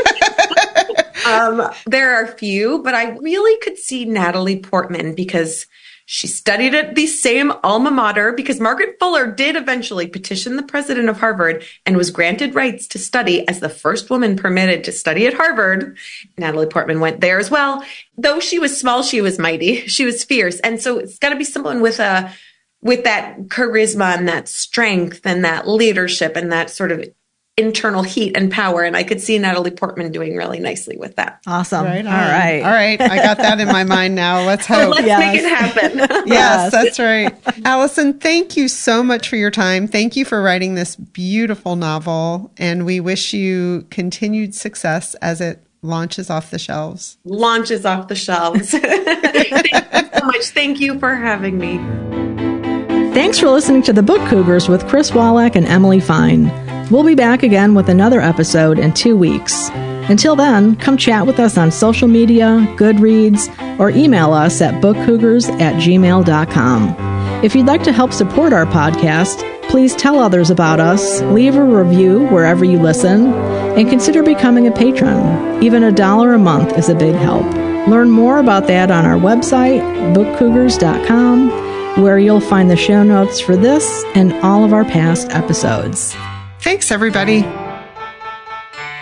Um, there are a few, but I really could see Natalie Portman because she studied at the same alma mater, because Margaret Fuller did eventually petition the president of Harvard and was granted rights to study as the first woman permitted to study at Harvard. Natalie Portman went there as well. Though she was small, she was mighty. She was fierce. And so it's got to be someone with a, with that charisma and that strength and that leadership and that sort of internal heat and power. And I could see Natalie Portman doing really nicely with that. Awesome. Right All right. All right. I got that in my mind now. Let's hope. Let's yes. make it happen. yes, yes, that's right. Allison, thank you so much for your time. Thank you for writing this beautiful novel. And we wish you continued success as it launches off the shelves. Launches off the shelves. Thank you so much. Thank you for having me. Thanks for listening to The Book Cougars with Chris Wallach and Emily Fine. We'll be back again with another episode in two weeks. Until then, come chat with us on social media, Goodreads, or email us at bookcougars at gmail dot com. If you'd like to help support our podcast, please tell others about us, leave a review wherever you listen, and consider becoming a patron. Even a dollar a month is a big help. Learn more about that on our website, book cougars dot com, where you'll find the show notes for this and all of our past episodes. Thanks, everybody.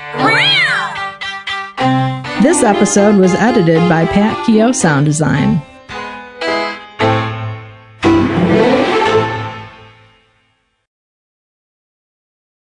This episode was edited by Pat Keogh Sound Design.